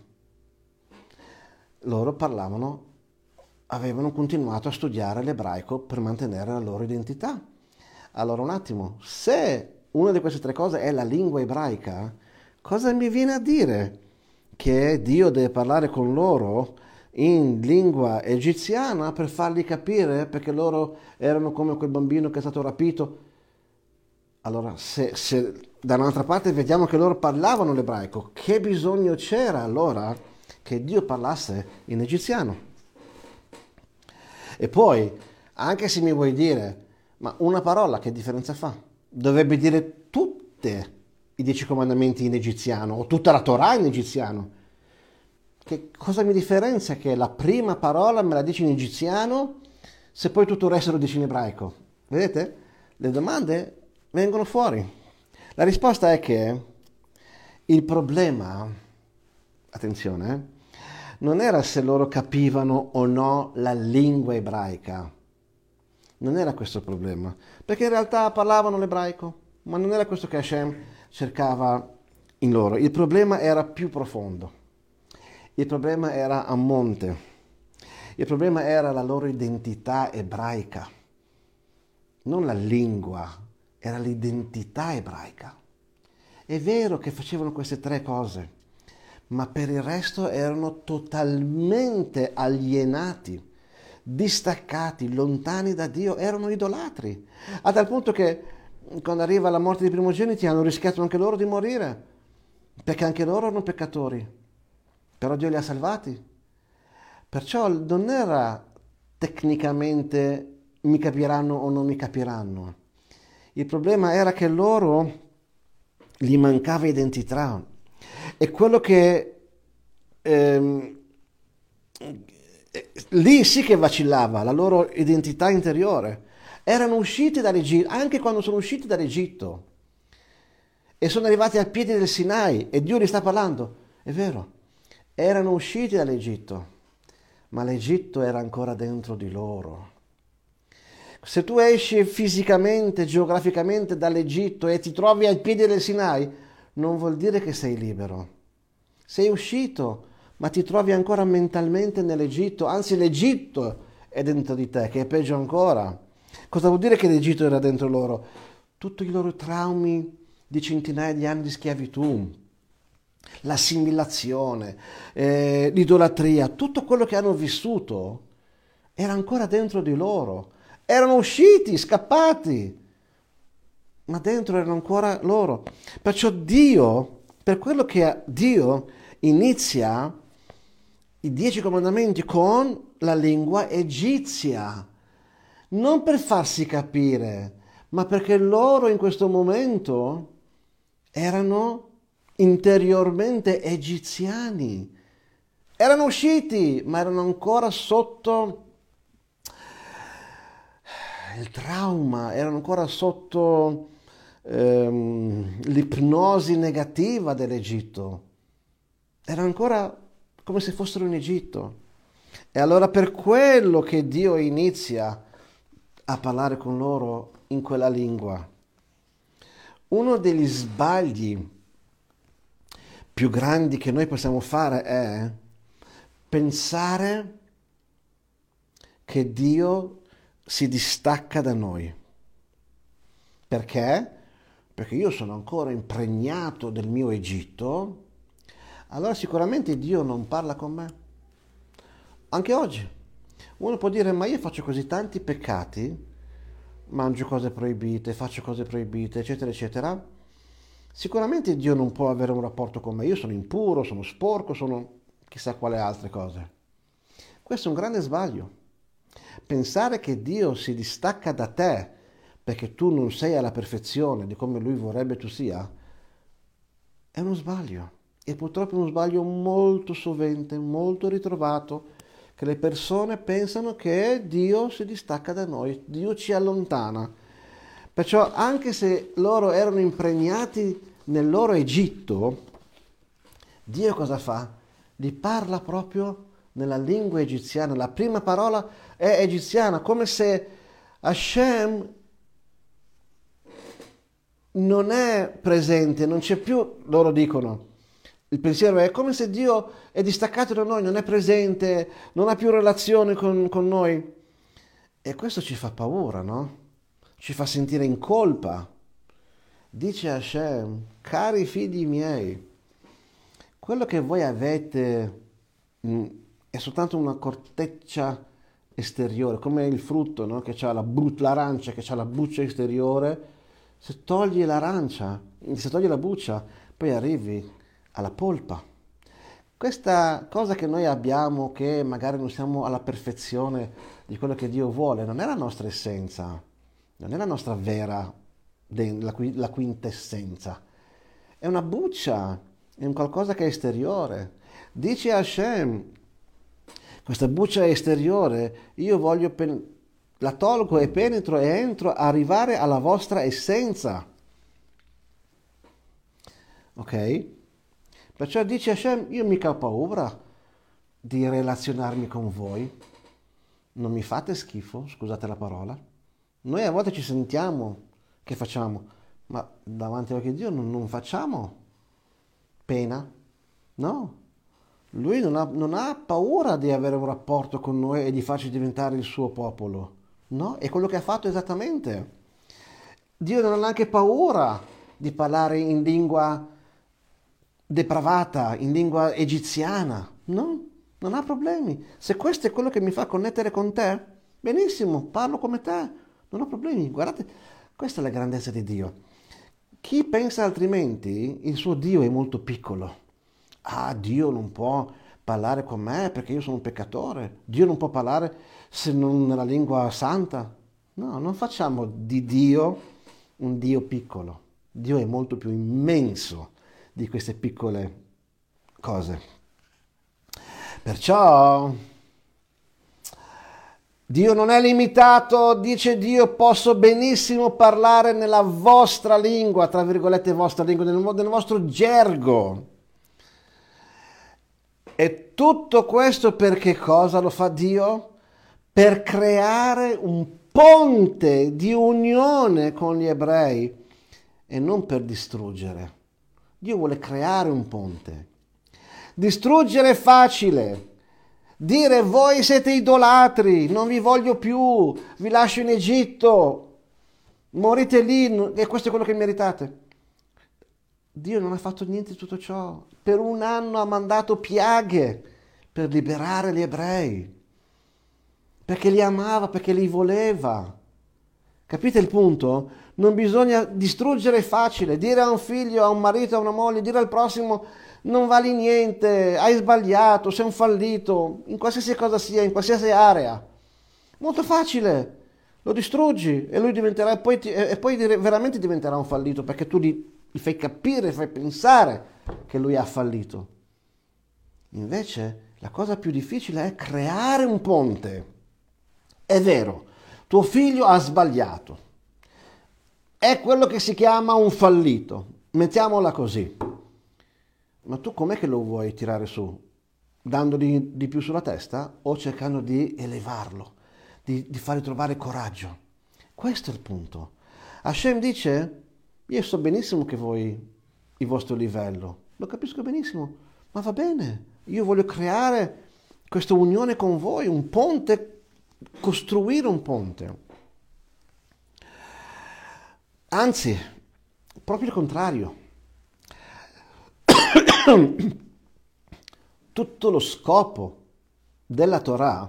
Loro parlavano, avevano continuato a studiare l'ebraico per mantenere la loro identità. Allora un attimo, se una di queste tre cose è la lingua ebraica, cosa mi viene a dire? Che Dio deve parlare con loro in lingua egiziana per fargli capire, perché loro erano come quel bambino che è stato rapito. Allora, se, se da un'altra parte vediamo che loro parlavano l'ebraico, che bisogno c'era allora che Dio parlasse in egiziano? E poi, anche se mi vuoi dire, ma una parola che differenza fa? Dovrebbe dire tutte i dieci comandamenti in egiziano, o tutta la Torah in egiziano. Che cosa mi differenzia che la prima parola me la dici in egiziano, se poi tutto il resto lo dici in ebraico? Vedete? Le domande vengono fuori. La risposta è che il problema, attenzione, eh, non era se loro capivano o no la lingua ebraica. Non era questo il problema, perché in realtà parlavano l'ebraico, ma non era questo che Hashem cercava in loro. Il problema era più profondo. Il problema era a monte. Il problema era la loro identità ebraica. Non la lingua, era l'identità ebraica. È vero che facevano queste tre cose, ma per il resto erano totalmente alienati, distaccati, lontani da Dio, erano idolatri. A tal punto che quando arriva la morte dei primogeniti hanno rischiato anche loro di morire, perché anche loro erano peccatori. Però Dio li ha salvati. Perciò non era tecnicamente mi capiranno o non mi capiranno. Il problema era che loro gli mancava identità. E quello che ehm, lì sì che vacillava, la loro identità interiore. Erano usciti dall'Egitto, anche quando sono usciti dall'Egitto, e sono arrivati al piede del Sinai, e Dio gli sta parlando. È vero, erano usciti dall'Egitto, ma l'Egitto era ancora dentro di loro. Se tu esci fisicamente, geograficamente dall'Egitto e ti trovi al piede del Sinai, non vuol dire che sei libero. Sei uscito, ma ti trovi ancora mentalmente nell'Egitto, anzi l'Egitto è dentro di te, che è peggio ancora. Cosa vuol dire che l'Egitto era dentro loro? Tutti i loro traumi di centinaia di anni di schiavitù, l'assimilazione, eh, l'idolatria, tutto quello che hanno vissuto era ancora dentro di loro. Erano usciti, scappati, ma dentro erano ancora loro. Perciò Dio Per quello che Dio inizia i dieci comandamenti con la lingua egizia, non per farsi capire, ma perché loro in questo momento erano interiormente egiziani. Erano usciti, ma erano ancora sotto il trauma, erano ancora sotto ehm, l'ipnosi negativa dell'Egitto. Erano ancora come se fossero in Egitto. E allora per quello che Dio inizia a parlare con loro in quella lingua. Uno degli sbagli più grandi che noi possiamo fare è pensare che Dio si distacca da noi. Perché? Perché io sono ancora impregnato del mio Egitto, allora sicuramente Dio non parla con me. Anche oggi. Uno può dire, ma io faccio così tanti peccati, mangio cose proibite, faccio cose proibite, eccetera, eccetera. Sicuramente Dio non può avere un rapporto con me. Io sono impuro, sono sporco, sono chissà quale altre cose. Questo è un grande sbaglio. Pensare che Dio si distacca da te perché tu non sei alla perfezione di come Lui vorrebbe tu sia, è uno sbaglio. E purtroppo è uno sbaglio molto sovente, molto ritrovato, che le persone pensano che Dio si distacca da noi, Dio ci allontana. Perciò anche se loro erano impregnati nel loro Egitto, Dio cosa fa? Li parla proprio nella lingua egiziana. La prima parola è egiziana, come se Hashem non è presente, non c'è più, loro dicono. Il pensiero è come se Dio è distaccato da noi, non è presente, non ha più relazione con, con noi. E questo ci fa paura, no? Ci fa sentire in colpa. Dice Hashem, cari figli miei, quello che voi avete mh, è soltanto una corteccia esteriore, come il frutto, no? Che c'ha la bu- l'arancia che ha la buccia esteriore. Se togli l'arancia, se togli la buccia, poi arrivi alla polpa. Questa cosa che noi abbiamo, che magari non siamo alla perfezione di quello che Dio vuole, non è la nostra essenza, non è la nostra vera, la, la quintessenza. È una buccia, è un qualcosa che è esteriore. Dice Hashem, questa buccia esteriore, io voglio, pen- la tolgo e penetro e entro a arrivare alla vostra essenza. Ok? Perciò dice Hashem, io mica ho paura di relazionarmi con voi. Non mi fate schifo, scusate la parola. Noi a volte ci sentiamo, che facciamo? Ma davanti a Dio non, non facciamo pena. No. Lui non ha, non ha paura di avere un rapporto con noi e di farci diventare il suo popolo. No, è quello che ha fatto esattamente. Dio non ha neanche paura di parlare in lingua depravata, in lingua egiziana. No, non ha problemi. Se questo è quello che mi fa connettere con te, benissimo, parlo come te, non ho problemi. Guardate, questa è la grandezza di Dio. Chi pensa altrimenti, il suo Dio è molto piccolo. Ah, Dio non può parlare con me perché io sono un peccatore. Dio non può parlare se non nella lingua santa. No, non facciamo di Dio un Dio piccolo. Dio è molto più immenso di queste piccole cose. Perciò Dio non è limitato, dice Dio, posso benissimo parlare nella vostra lingua, tra virgolette vostra lingua, nel, nel vostro gergo. E tutto questo per che cosa lo fa Dio? Per creare un ponte di unione con gli ebrei e non per distruggere. Dio vuole creare un ponte. Distruggere è facile. Dire voi siete idolatri, non vi voglio più, vi lascio in Egitto, morite lì e questo è quello che meritate. Dio non ha fatto niente di tutto ciò. Per un anno ha mandato piaghe per liberare gli ebrei, perché li amava, perché li voleva. Capite il punto? Non bisogna distruggere facile, dire a un figlio, a un marito, a una moglie, dire al prossimo non vali niente, hai sbagliato, sei un fallito, in qualsiasi cosa sia, in qualsiasi area. Molto facile, lo distruggi e lui diventerà, e poi, ti, e poi veramente diventerà un fallito perché tu gli, gli fai capire, fai pensare che lui ha fallito. Invece la cosa più difficile è creare un ponte. È vero, tuo figlio ha sbagliato, è quello che si chiama un fallito, mettiamola così. Ma tu com'è che lo vuoi tirare su? Dandogli di più sulla testa o cercando di elevarlo, di, di fargli trovare coraggio? Questo è il punto. Hashem dice, io so benissimo che voi, il vostro livello, lo capisco benissimo, ma va bene, io voglio creare questa unione con voi, un ponte, costruire un ponte. Anzi, proprio il contrario. Tutto lo scopo della Torah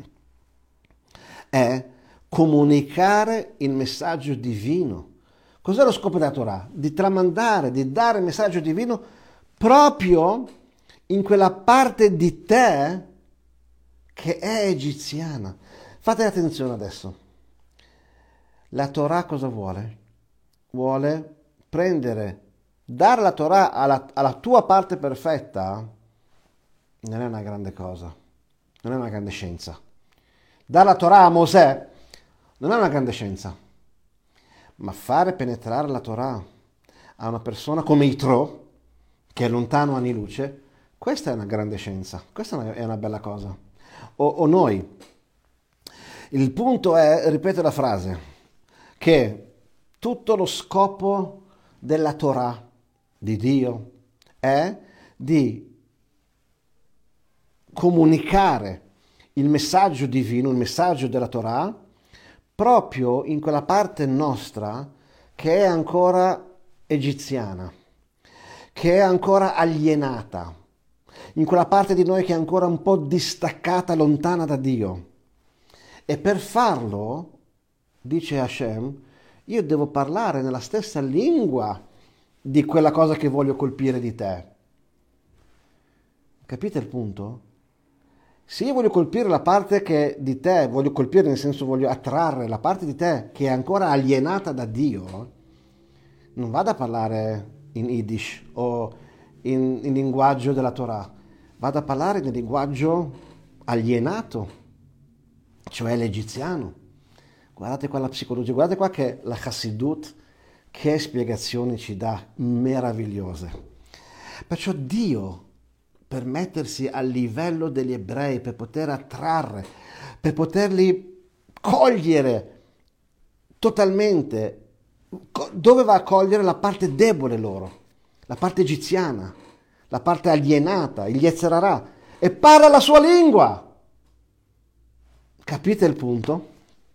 è comunicare il messaggio divino. Cos'è lo scopo della Torah? Di tramandare, di dare il messaggio divino proprio in quella parte di te che è egiziana. Fate attenzione adesso. La Torah cosa vuole? Vuole prendere, dare la Torah alla, alla tua parte perfetta non è una grande cosa, non è una grande scienza. Dare la Torah a Mosè non è una grande scienza, ma fare penetrare la Torah a una persona come Itro, che è lontano anni luce, questa è una grande scienza, questa è una bella cosa. O, o noi. Il punto è, ripeto la frase, che tutto lo scopo della Torah di Dio è di comunicare il messaggio divino, il messaggio della Torah, proprio in quella parte nostra che è ancora egiziana, che è ancora alienata, in quella parte di noi che è ancora un po' distaccata, lontana da Dio. E per farlo, dice Hashem, io devo parlare nella stessa lingua di quella cosa che voglio colpire di te. Capite il punto? Se io voglio colpire la parte che di te, voglio colpire nel senso voglio attrarre la parte di te che è ancora alienata da Dio, non vado a parlare in Yiddish o in, in linguaggio della Torah, vado a parlare nel linguaggio alienato, cioè l'egiziano. Guardate qua la psicologia, guardate qua che la Chassidut, che spiegazioni ci dà, meravigliose. Perciò Dio, per mettersi al livello degli ebrei, per poter attrarre, per poterli cogliere totalmente, doveva cogliere la parte debole loro, la parte egiziana, la parte alienata, il Yetzer Hara, e parla la sua lingua. Capite il punto?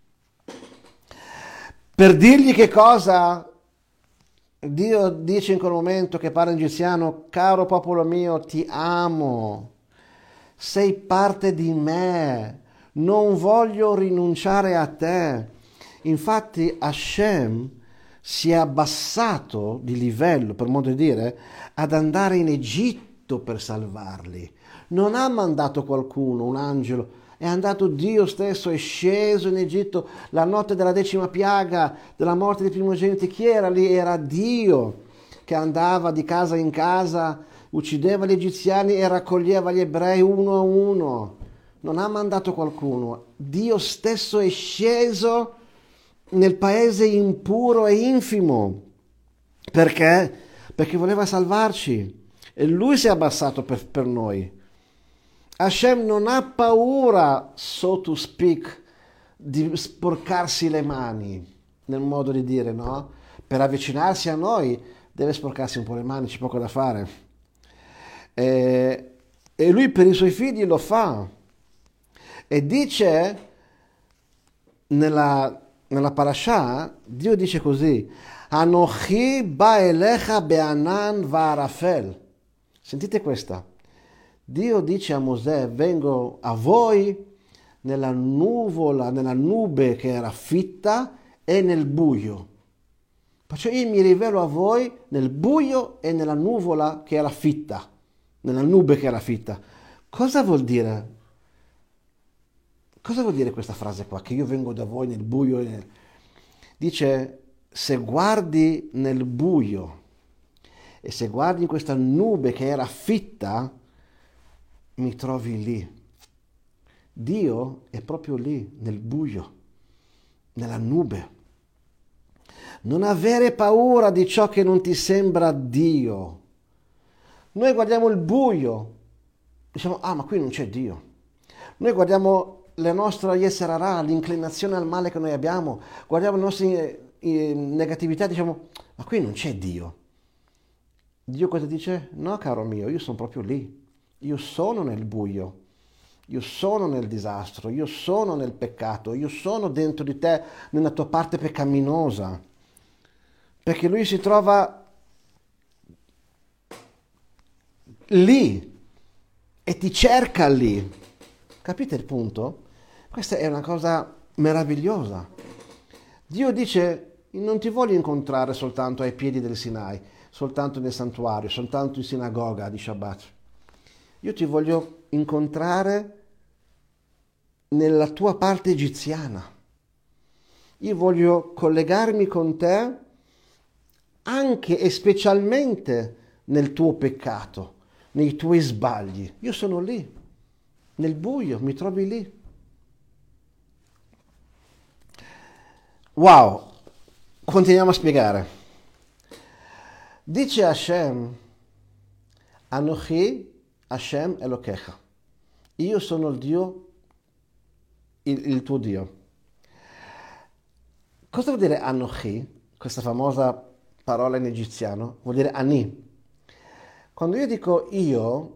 Per dirgli che cosa Dio dice in quel momento che parla in egiziano, caro popolo mio, ti amo, sei parte di me, non voglio rinunciare a te. Infatti Hashem si è abbassato di livello, per modo di dire, ad andare in Egitto per salvarli. Non ha mandato qualcuno, un angelo, è andato Dio stesso, è sceso in Egitto la notte della decima piaga, della morte dei primogeniti. Chi era lì? Era Dio che andava di casa in casa, uccideva gli egiziani e raccoglieva gli ebrei uno a uno. Non ha mandato qualcuno. Dio stesso è sceso nel paese impuro e infimo. Perché? Perché voleva salvarci. E lui si è abbassato per, per noi. Hashem non ha paura, so to speak, di sporcarsi le mani, nel modo di dire, no? Per avvicinarsi a noi deve sporcarsi un po' le mani, c'è poco da fare. E, e lui per i suoi figli lo fa. E dice, nella, nella parasha, Dio dice così, Anochi ba elecha be'anan va'arafel. Sentite questa. Dio dice a Mosè, vengo a voi nella nuvola, nella nube che era fitta e nel buio. Perciò io mi rivelo a voi nel buio e nella nuvola che era fitta, nella nube che era fitta. Cosa vuol dire? Cosa vuol dire questa frase qua? Che io vengo da voi nel buio e nel... Dice, se guardi nel buio e se guardi in questa nube che era fitta, mi trovi lì. Dio è proprio lì, nel buio, nella nube. Non avere paura di ciò che non ti sembra Dio. Noi guardiamo il buio, diciamo, ah, ma qui non c'è Dio. Noi guardiamo la nostra yetzer hara, l'inclinazione al male che noi abbiamo, guardiamo le nostre eh, negatività, diciamo, ma qui non c'è Dio. Dio cosa dice? No, caro mio, io sono proprio lì. Io sono nel buio. Io sono nel disastro, io sono nel peccato, io sono dentro di te, nella tua parte peccaminosa. Perché lui si trova lì e ti cerca lì. Capite il punto? Questa è una cosa meravigliosa. Dio dice, non ti voglio incontrare soltanto ai piedi del Sinai, soltanto nel santuario, soltanto in sinagoga di Shabbat. Io ti voglio incontrare nella tua parte egiziana. Io voglio collegarmi con te anche e specialmente nel tuo peccato, nei tuoi sbagli. Io sono lì, nel buio, mi trovi lì. Wow, continuiamo a spiegare. Dice Hashem, Anochi Hashem Elokecha. Io sono il Dio, il, il tuo Dio. Cosa vuol dire Anochi? Questa famosa parola in egiziano vuol dire Ani. Quando io dico io,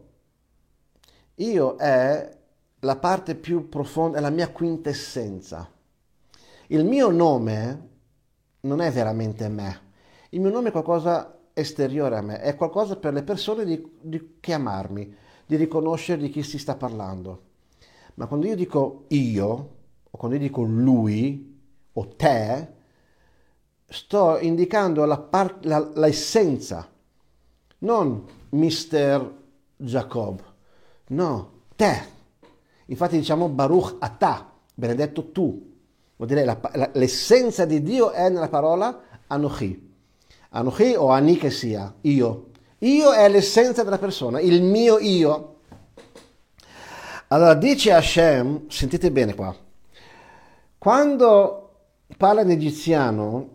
io è la parte più profonda, è la mia quintessenza. Il mio nome non è veramente me. Il mio nome è qualcosa esteriore a me, è qualcosa per le persone di, di chiamarmi, di riconoscere di chi si sta parlando. Ma quando io dico io, o quando io dico lui, o te, sto indicando la par- la, l'essenza, non mister Jacob, no, te. Infatti diciamo Baruch Atah, benedetto tu. Vuol dire la, la, l'essenza di Dio è nella parola Anochi. Anochi o Ani che sia, io. Io è l'essenza della persona, il mio io. Allora dice Hashem, sentite bene qua, quando parla in egiziano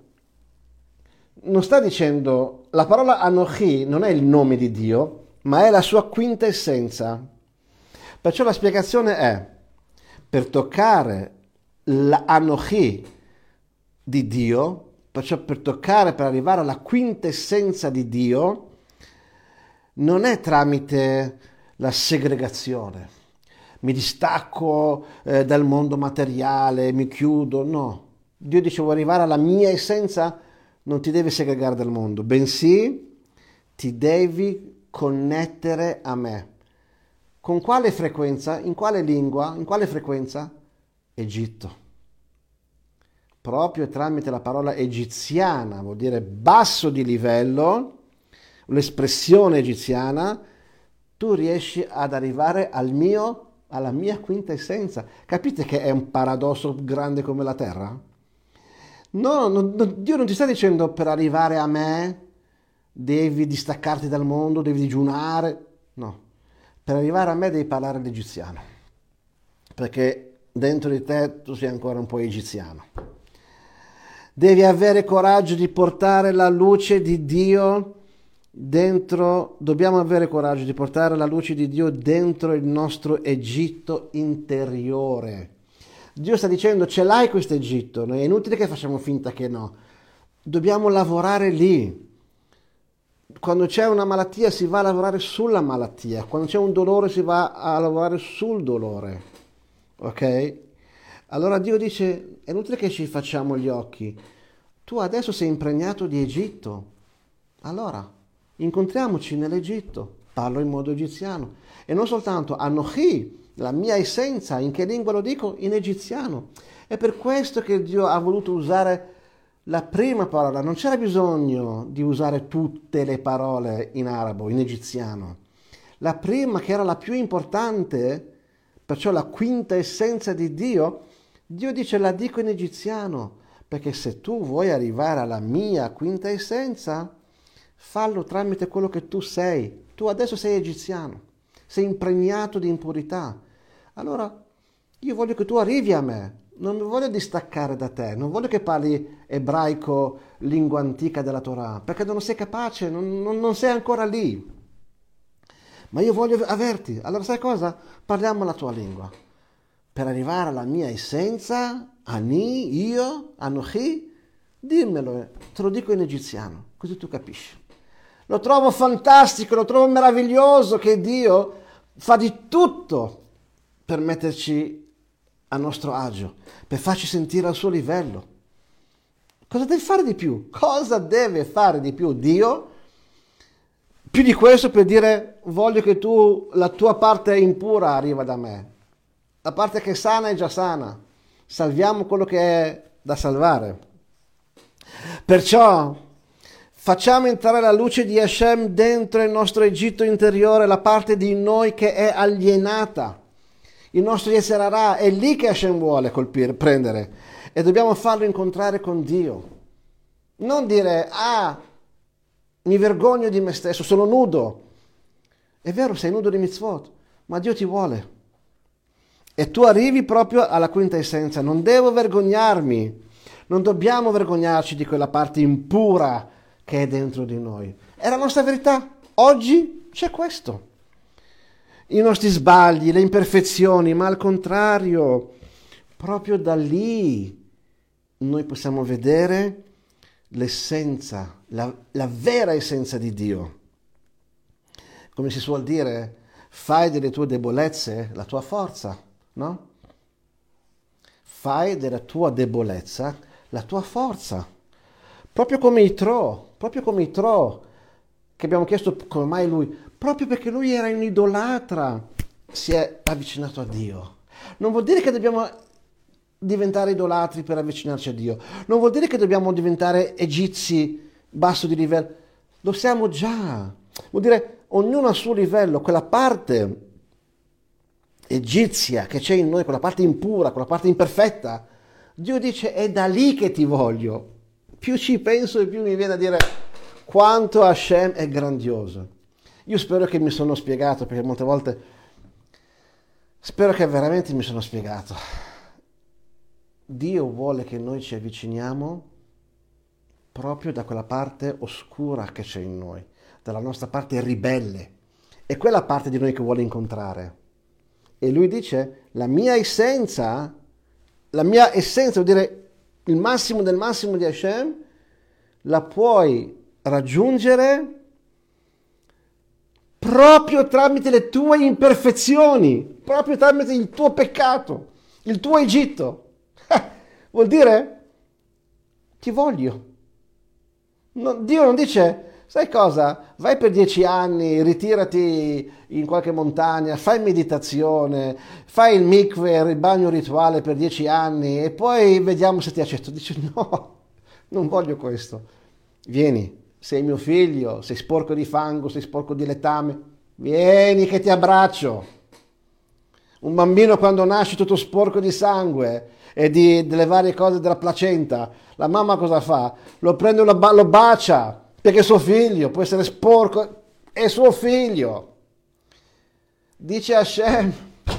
non sta dicendo, la parola Anochi non è il nome di Dio, ma è la sua quintessenza. Perciò la spiegazione è, per toccare l'Anochi di Dio, perciò per toccare, per arrivare alla quintessenza di Dio, non è tramite la segregazione. Mi distacco eh, dal mondo materiale, mi chiudo, no. Dio dice, vuoi arrivare alla mia essenza? Non ti devi segregare dal mondo, bensì ti devi connettere a me. Con quale frequenza? In quale lingua? In quale frequenza? Egitto. Proprio tramite la parola egiziana, vuol dire basso di livello, l'espressione egiziana, tu riesci ad arrivare al mio, alla mia quintessenza. Capite che è un paradosso grande come la terra? No, no, no, Dio non ti sta dicendo per arrivare a me devi distaccarti dal mondo, devi digiunare. No, per arrivare a me devi parlare l'egiziano, perché dentro di te tu sei ancora un po' egiziano. Devi avere coraggio di portare la luce di Dio dentro, dobbiamo avere coraggio di portare la luce di Dio dentro il nostro Egitto interiore. Dio sta dicendo, ce l'hai questo Egitto, è inutile che facciamo finta che no. Dobbiamo lavorare lì. Quando c'è una malattia si va a lavorare sulla malattia, quando c'è un dolore si va a lavorare sul dolore. Ok? Allora Dio dice, è inutile che ci facciamo gli occhi. Tu adesso sei impregnato di Egitto. Allora, incontriamoci nell'Egitto. Parlo in modo egiziano. E non soltanto Anochi, la mia essenza, in che lingua lo dico? In egiziano. È per questo che Dio ha voluto usare La prima parola, non c'era bisogno di usare tutte le parole in arabo, in egiziano. La prima, che era la più importante, perciò la quinta essenza di Dio, Dio dice la dico in egiziano, perché se tu vuoi arrivare alla mia quinta essenza, fallo tramite quello che tu sei. Tu adesso sei egiziano, sei impregnato di impurità. Allora io voglio che tu arrivi a me, non mi voglio distaccare da te, non voglio che parli ebraico, lingua antica della Torah, perché non sei capace, non, non, non sei ancora lì. Ma io voglio averti. Allora sai cosa? Parliamo la tua lingua. Per arrivare alla mia essenza, Ani, io, Anochi, dimmelo, te lo dico in egiziano, così tu capisci. Lo trovo fantastico, lo trovo meraviglioso che Dio fa di tutto per metterci a nostro agio, per farci sentire al suo livello. Cosa deve fare di più? Cosa deve fare di più Dio? Più di questo per dire voglio che tu, la tua parte impura arriva da me. La parte che è sana è già sana. Salviamo quello che è da salvare. Perciò facciamo entrare la luce di Hashem dentro il nostro Egitto interiore, la parte di noi che è alienata. Il nostro Yetzer Hara è lì che Hashem vuole colpire, prendere. E dobbiamo farlo incontrare con Dio. Non dire, ah, mi vergogno di me stesso, sono nudo. È vero, sei nudo di mitzvot, ma Dio ti vuole. E tu arrivi proprio alla quinta essenza. Non devo vergognarmi. Non dobbiamo vergognarci di quella parte impura che è dentro di noi. È la nostra verità. Oggi c'è questo. I nostri sbagli, le imperfezioni, ma al contrario, proprio da lì noi possiamo vedere l'essenza, la, la vera essenza di Dio. Come si suol dire, fai delle tue debolezze la tua forza, no? Fai della tua debolezza la tua forza. Proprio come Itro, proprio come Itro, che abbiamo chiesto come mai lui, proprio perché lui era un idolatra, si è avvicinato a Dio. Non vuol dire che dobbiamo diventare idolatri per avvicinarci a Dio. Non vuol dire che dobbiamo diventare egizi basso di livello. Lo siamo già. Vuol dire ognuno a suo livello, quella parte egizia che c'è in noi, quella parte impura, quella parte imperfetta. Dio dice è da lì che ti voglio. Più ci penso e più mi viene a dire quanto Hashem è grandioso. Io spero che mi sono spiegato, perché molte volte spero che veramente mi sono spiegato. Dio vuole che noi ci avviciniamo proprio da quella parte oscura che c'è in noi, dalla nostra parte ribelle. È quella parte di noi che vuole incontrare. E lui dice, la mia essenza, la mia essenza vuol dire il massimo del massimo di Hashem, la puoi raggiungere proprio tramite le tue imperfezioni, proprio tramite il tuo peccato, il tuo Egitto. Vuol dire, ti voglio. No, Dio non dice, sai cosa, vai per dieci anni, ritirati in qualche montagna, fai meditazione, fai il mikveh, il bagno rituale per dieci anni e poi vediamo se ti accetto. Dice, no, non voglio questo. Vieni, sei mio figlio, sei sporco di fango, sei sporco di letame, vieni che ti abbraccio. Un bambino quando nasce tutto sporco di sangue e di, delle varie cose della placenta, la mamma cosa fa? Lo prende, lo, lo bacia, perché è suo figlio, può essere sporco, è suo figlio. Dice Hashem,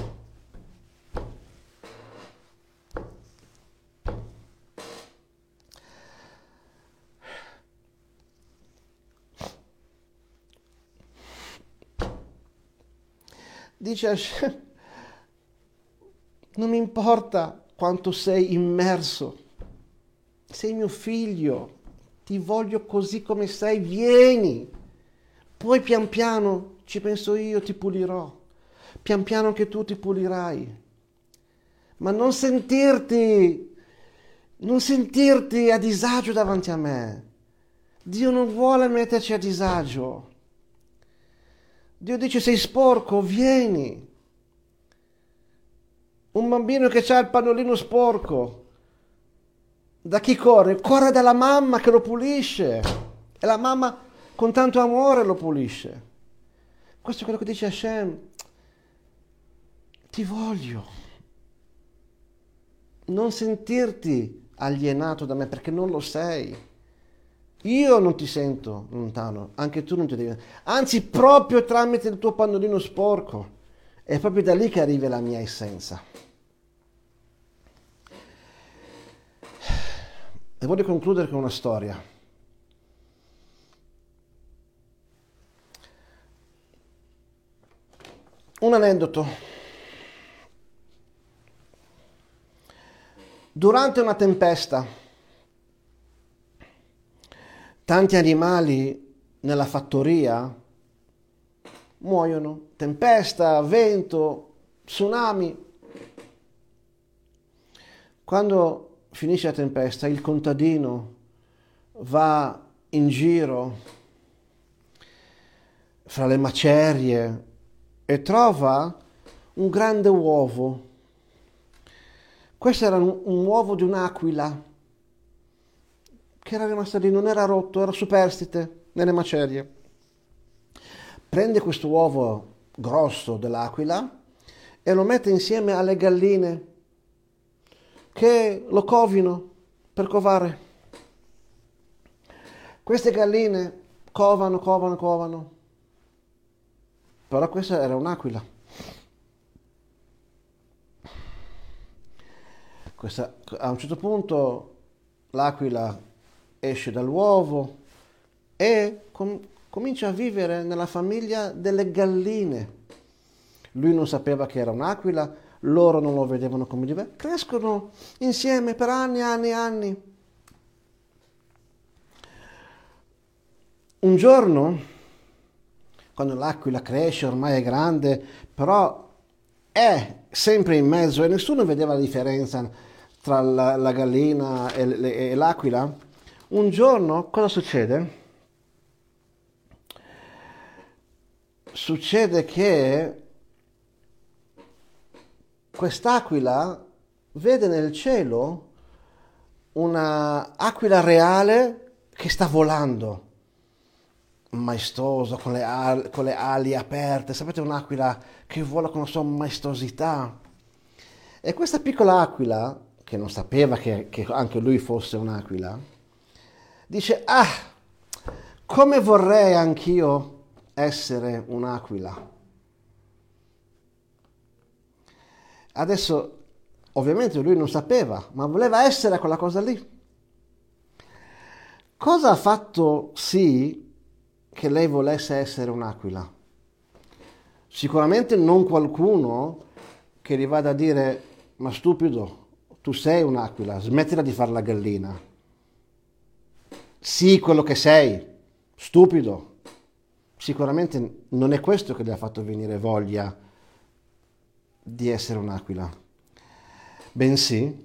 dice Hashem, non mi importa quanto sei immerso, sei mio figlio, ti voglio così come sei, vieni. Poi pian piano, ci penso io, ti pulirò. Pian piano anche tu ti pulirai. Ma non sentirti, non sentirti a disagio davanti a me. Dio non vuole metterci a disagio. Dio dice sei sporco, vieni. Un bambino che ha il pannolino sporco Da chi corre? Corre dalla mamma che lo pulisce. E la mamma con tanto amore lo pulisce. Questo è quello che dice Hashem. Ti voglio. Non sentirti alienato da me perché non lo sei. Io non ti sento lontano, anche tu non ti devi. Anzi, proprio tramite il tuo pannolino sporco. È proprio da lì che arriva la mia essenza. E voglio concludere con una storia. Un aneddoto. Durante una tempesta, tanti animali nella fattoria muoiono. Tempesta, vento, tsunami. Quando finisce la tempesta, il contadino va in giro fra le macerie e trova un grande uovo. Questo era un, un uovo di un'aquila che era rimasta lì, non era rotto, era superstite nelle macerie. Prende questo uovo grosso dell'aquila e lo mette insieme alle galline che lo covino per covare. Queste galline covano, covano, covano. Però questa era un'aquila. Questa, a un certo punto l'aquila esce dall'uovo e com- comincia a vivere nella famiglia delle galline. Lui non sapeva che era un'aquila, loro non lo vedevano come diverso. Crescono insieme per anni, anni, anni. Un giorno, quando l'aquila cresce, ormai è grande, però è sempre in mezzo e nessuno vedeva la differenza tra la, la gallina e, le, e l'aquila. Un giorno cosa succede? Succede che quest'aquila vede nel cielo una aquila reale che sta volando, maestosa, con le, ali, con le ali aperte. Sapete, un'aquila che vola con la sua maestosità. E questa piccola aquila, che non sapeva che, che anche lui fosse un'aquila, dice: ah, come vorrei anch'io essere un'aquila. Adesso, ovviamente lui non sapeva, ma voleva essere quella cosa lì. Cosa ha fatto sì che lei volesse essere un'aquila? Sicuramente non qualcuno che gli vada a dire: ma stupido, tu sei un'aquila, smettila di fare la gallina. Sii quello che sei, stupido. Sicuramente non è questo che gli ha fatto venire voglia di essere un'aquila, bensì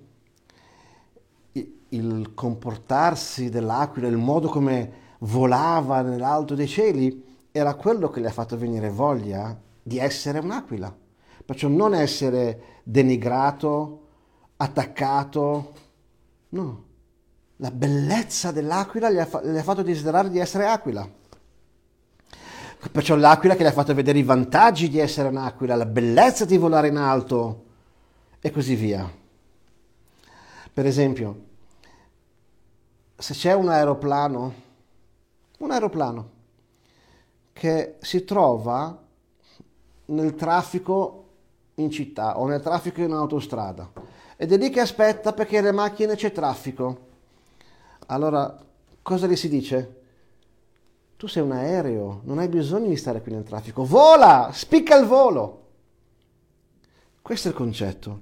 il comportarsi dell'aquila, il modo come volava nell'alto dei cieli, era quello che gli ha fatto venire voglia di essere un'aquila. Perciò non essere denigrato, attaccato, no. La bellezza dell'aquila gli ha, fa- gli ha fatto desiderare di essere aquila. Perciò l'aquila che gli ha fatto vedere i vantaggi di essere un'aquila, la bellezza di volare in alto e così via. Per esempio, se c'è un aeroplano, un aeroplano che si trova nel traffico in città o nel traffico in autostrada ed è lì che aspetta perché le macchine c'è traffico, allora cosa gli si dice? Tu sei un aereo, non hai bisogno di stare qui nel traffico, vola, spicca il volo. Questo è il concetto.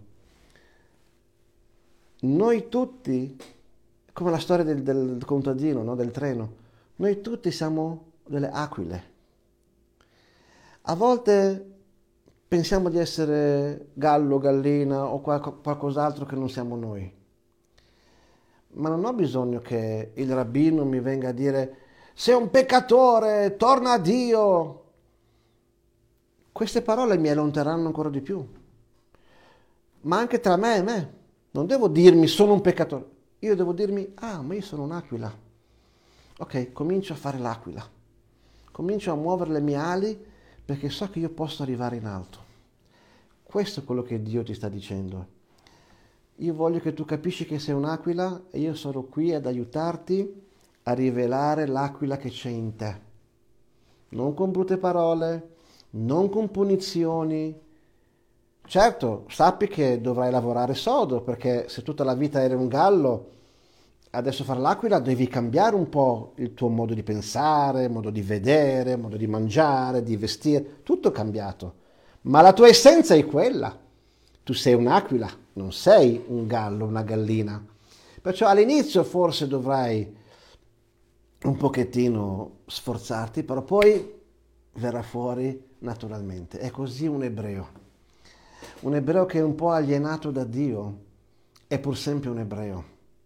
Noi tutti, come la storia del, del contadino, no? Del treno, noi tutti siamo delle aquile. A volte pensiamo di essere gallo, gallina o qualc- qualcos'altro che non siamo noi. Ma non ho bisogno che il rabbino mi venga a dire: sei un peccatore, torna a Dio. Queste parole mi allontaneranno ancora di più. Ma anche tra me e me. Non devo dirmi sono un peccatore. io devo dirmi, ah, ma io sono un'aquila. Ok, comincio a fare l'aquila. Comincio a muovere le mie ali perché so che io posso arrivare in alto. Questo è quello che Dio ti sta dicendo. Io voglio che tu capisci che sei un'aquila e io sono qui ad aiutarti a rivelare l'aquila che c'è in te. Non con brutte parole, non con punizioni. Certo, sappi che dovrai lavorare sodo, perché se tutta la vita eri un gallo, adesso fare l'aquila devi cambiare un po' il tuo modo di pensare, modo di vedere, modo di mangiare, di vestire, tutto è cambiato. Ma la tua essenza è quella. Tu sei un'aquila, non sei un gallo, una gallina. Perciò all'inizio forse dovrai un pochettino sforzarti, però poi verrà fuori naturalmente. È così un ebreo. Un ebreo che è un po' alienato da Dio è pur sempre un ebreo.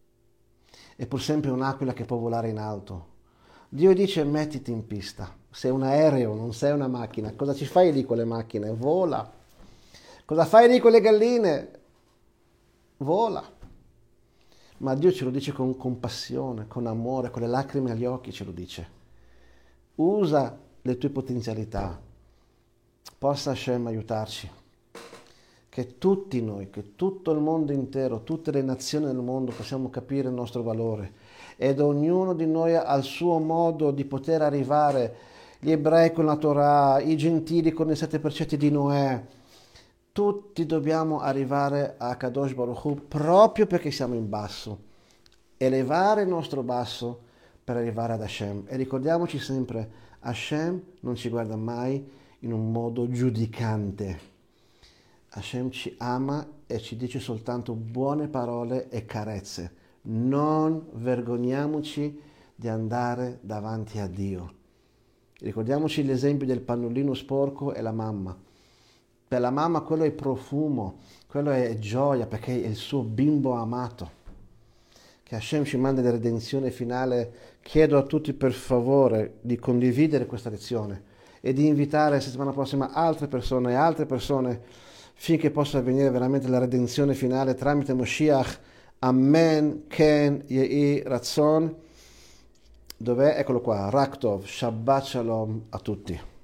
È pur sempre un'aquila che può volare in alto. Dio dice mettiti in pista. Sei un aereo, non sei una macchina. Cosa ci fai lì con le macchine? Vola. Cosa fai lì con le galline? Vola. Ma Dio ce lo dice con compassione, con amore, con le lacrime agli occhi ce lo dice. Usa le tue potenzialità. Possa Hashem aiutarci. Che tutti noi, che tutto il mondo intero, tutte le nazioni del mondo possiamo capire il nostro valore ed ognuno di noi ha il suo modo di poter arrivare, gli ebrei con la Torah, i gentili con i sette precetti di Noè, tutti dobbiamo arrivare a Kadosh Baruch Hu proprio perché siamo in basso, elevare il nostro basso per arrivare ad Hashem e ricordiamoci sempre, Hashem non ci guarda mai in un modo giudicante. Hashem ci ama e ci dice soltanto buone parole e carezze. Non vergogniamoci di andare davanti a Dio. Ricordiamoci l'esempio del pannolino sporco e la mamma. Per la mamma quello è profumo, quello è gioia perché è il suo bimbo amato. Che Hashem ci manda la redenzione finale. Chiedo a tutti per favore di condividere questa lezione e di invitare la settimana prossima altre persone e altre persone finché possa avvenire veramente la redenzione finale tramite Moshiach. Amen, Ken, Yehi, Ratzon. Dov'è? Eccolo qua. Raktov, Shabbat Shalom a tutti.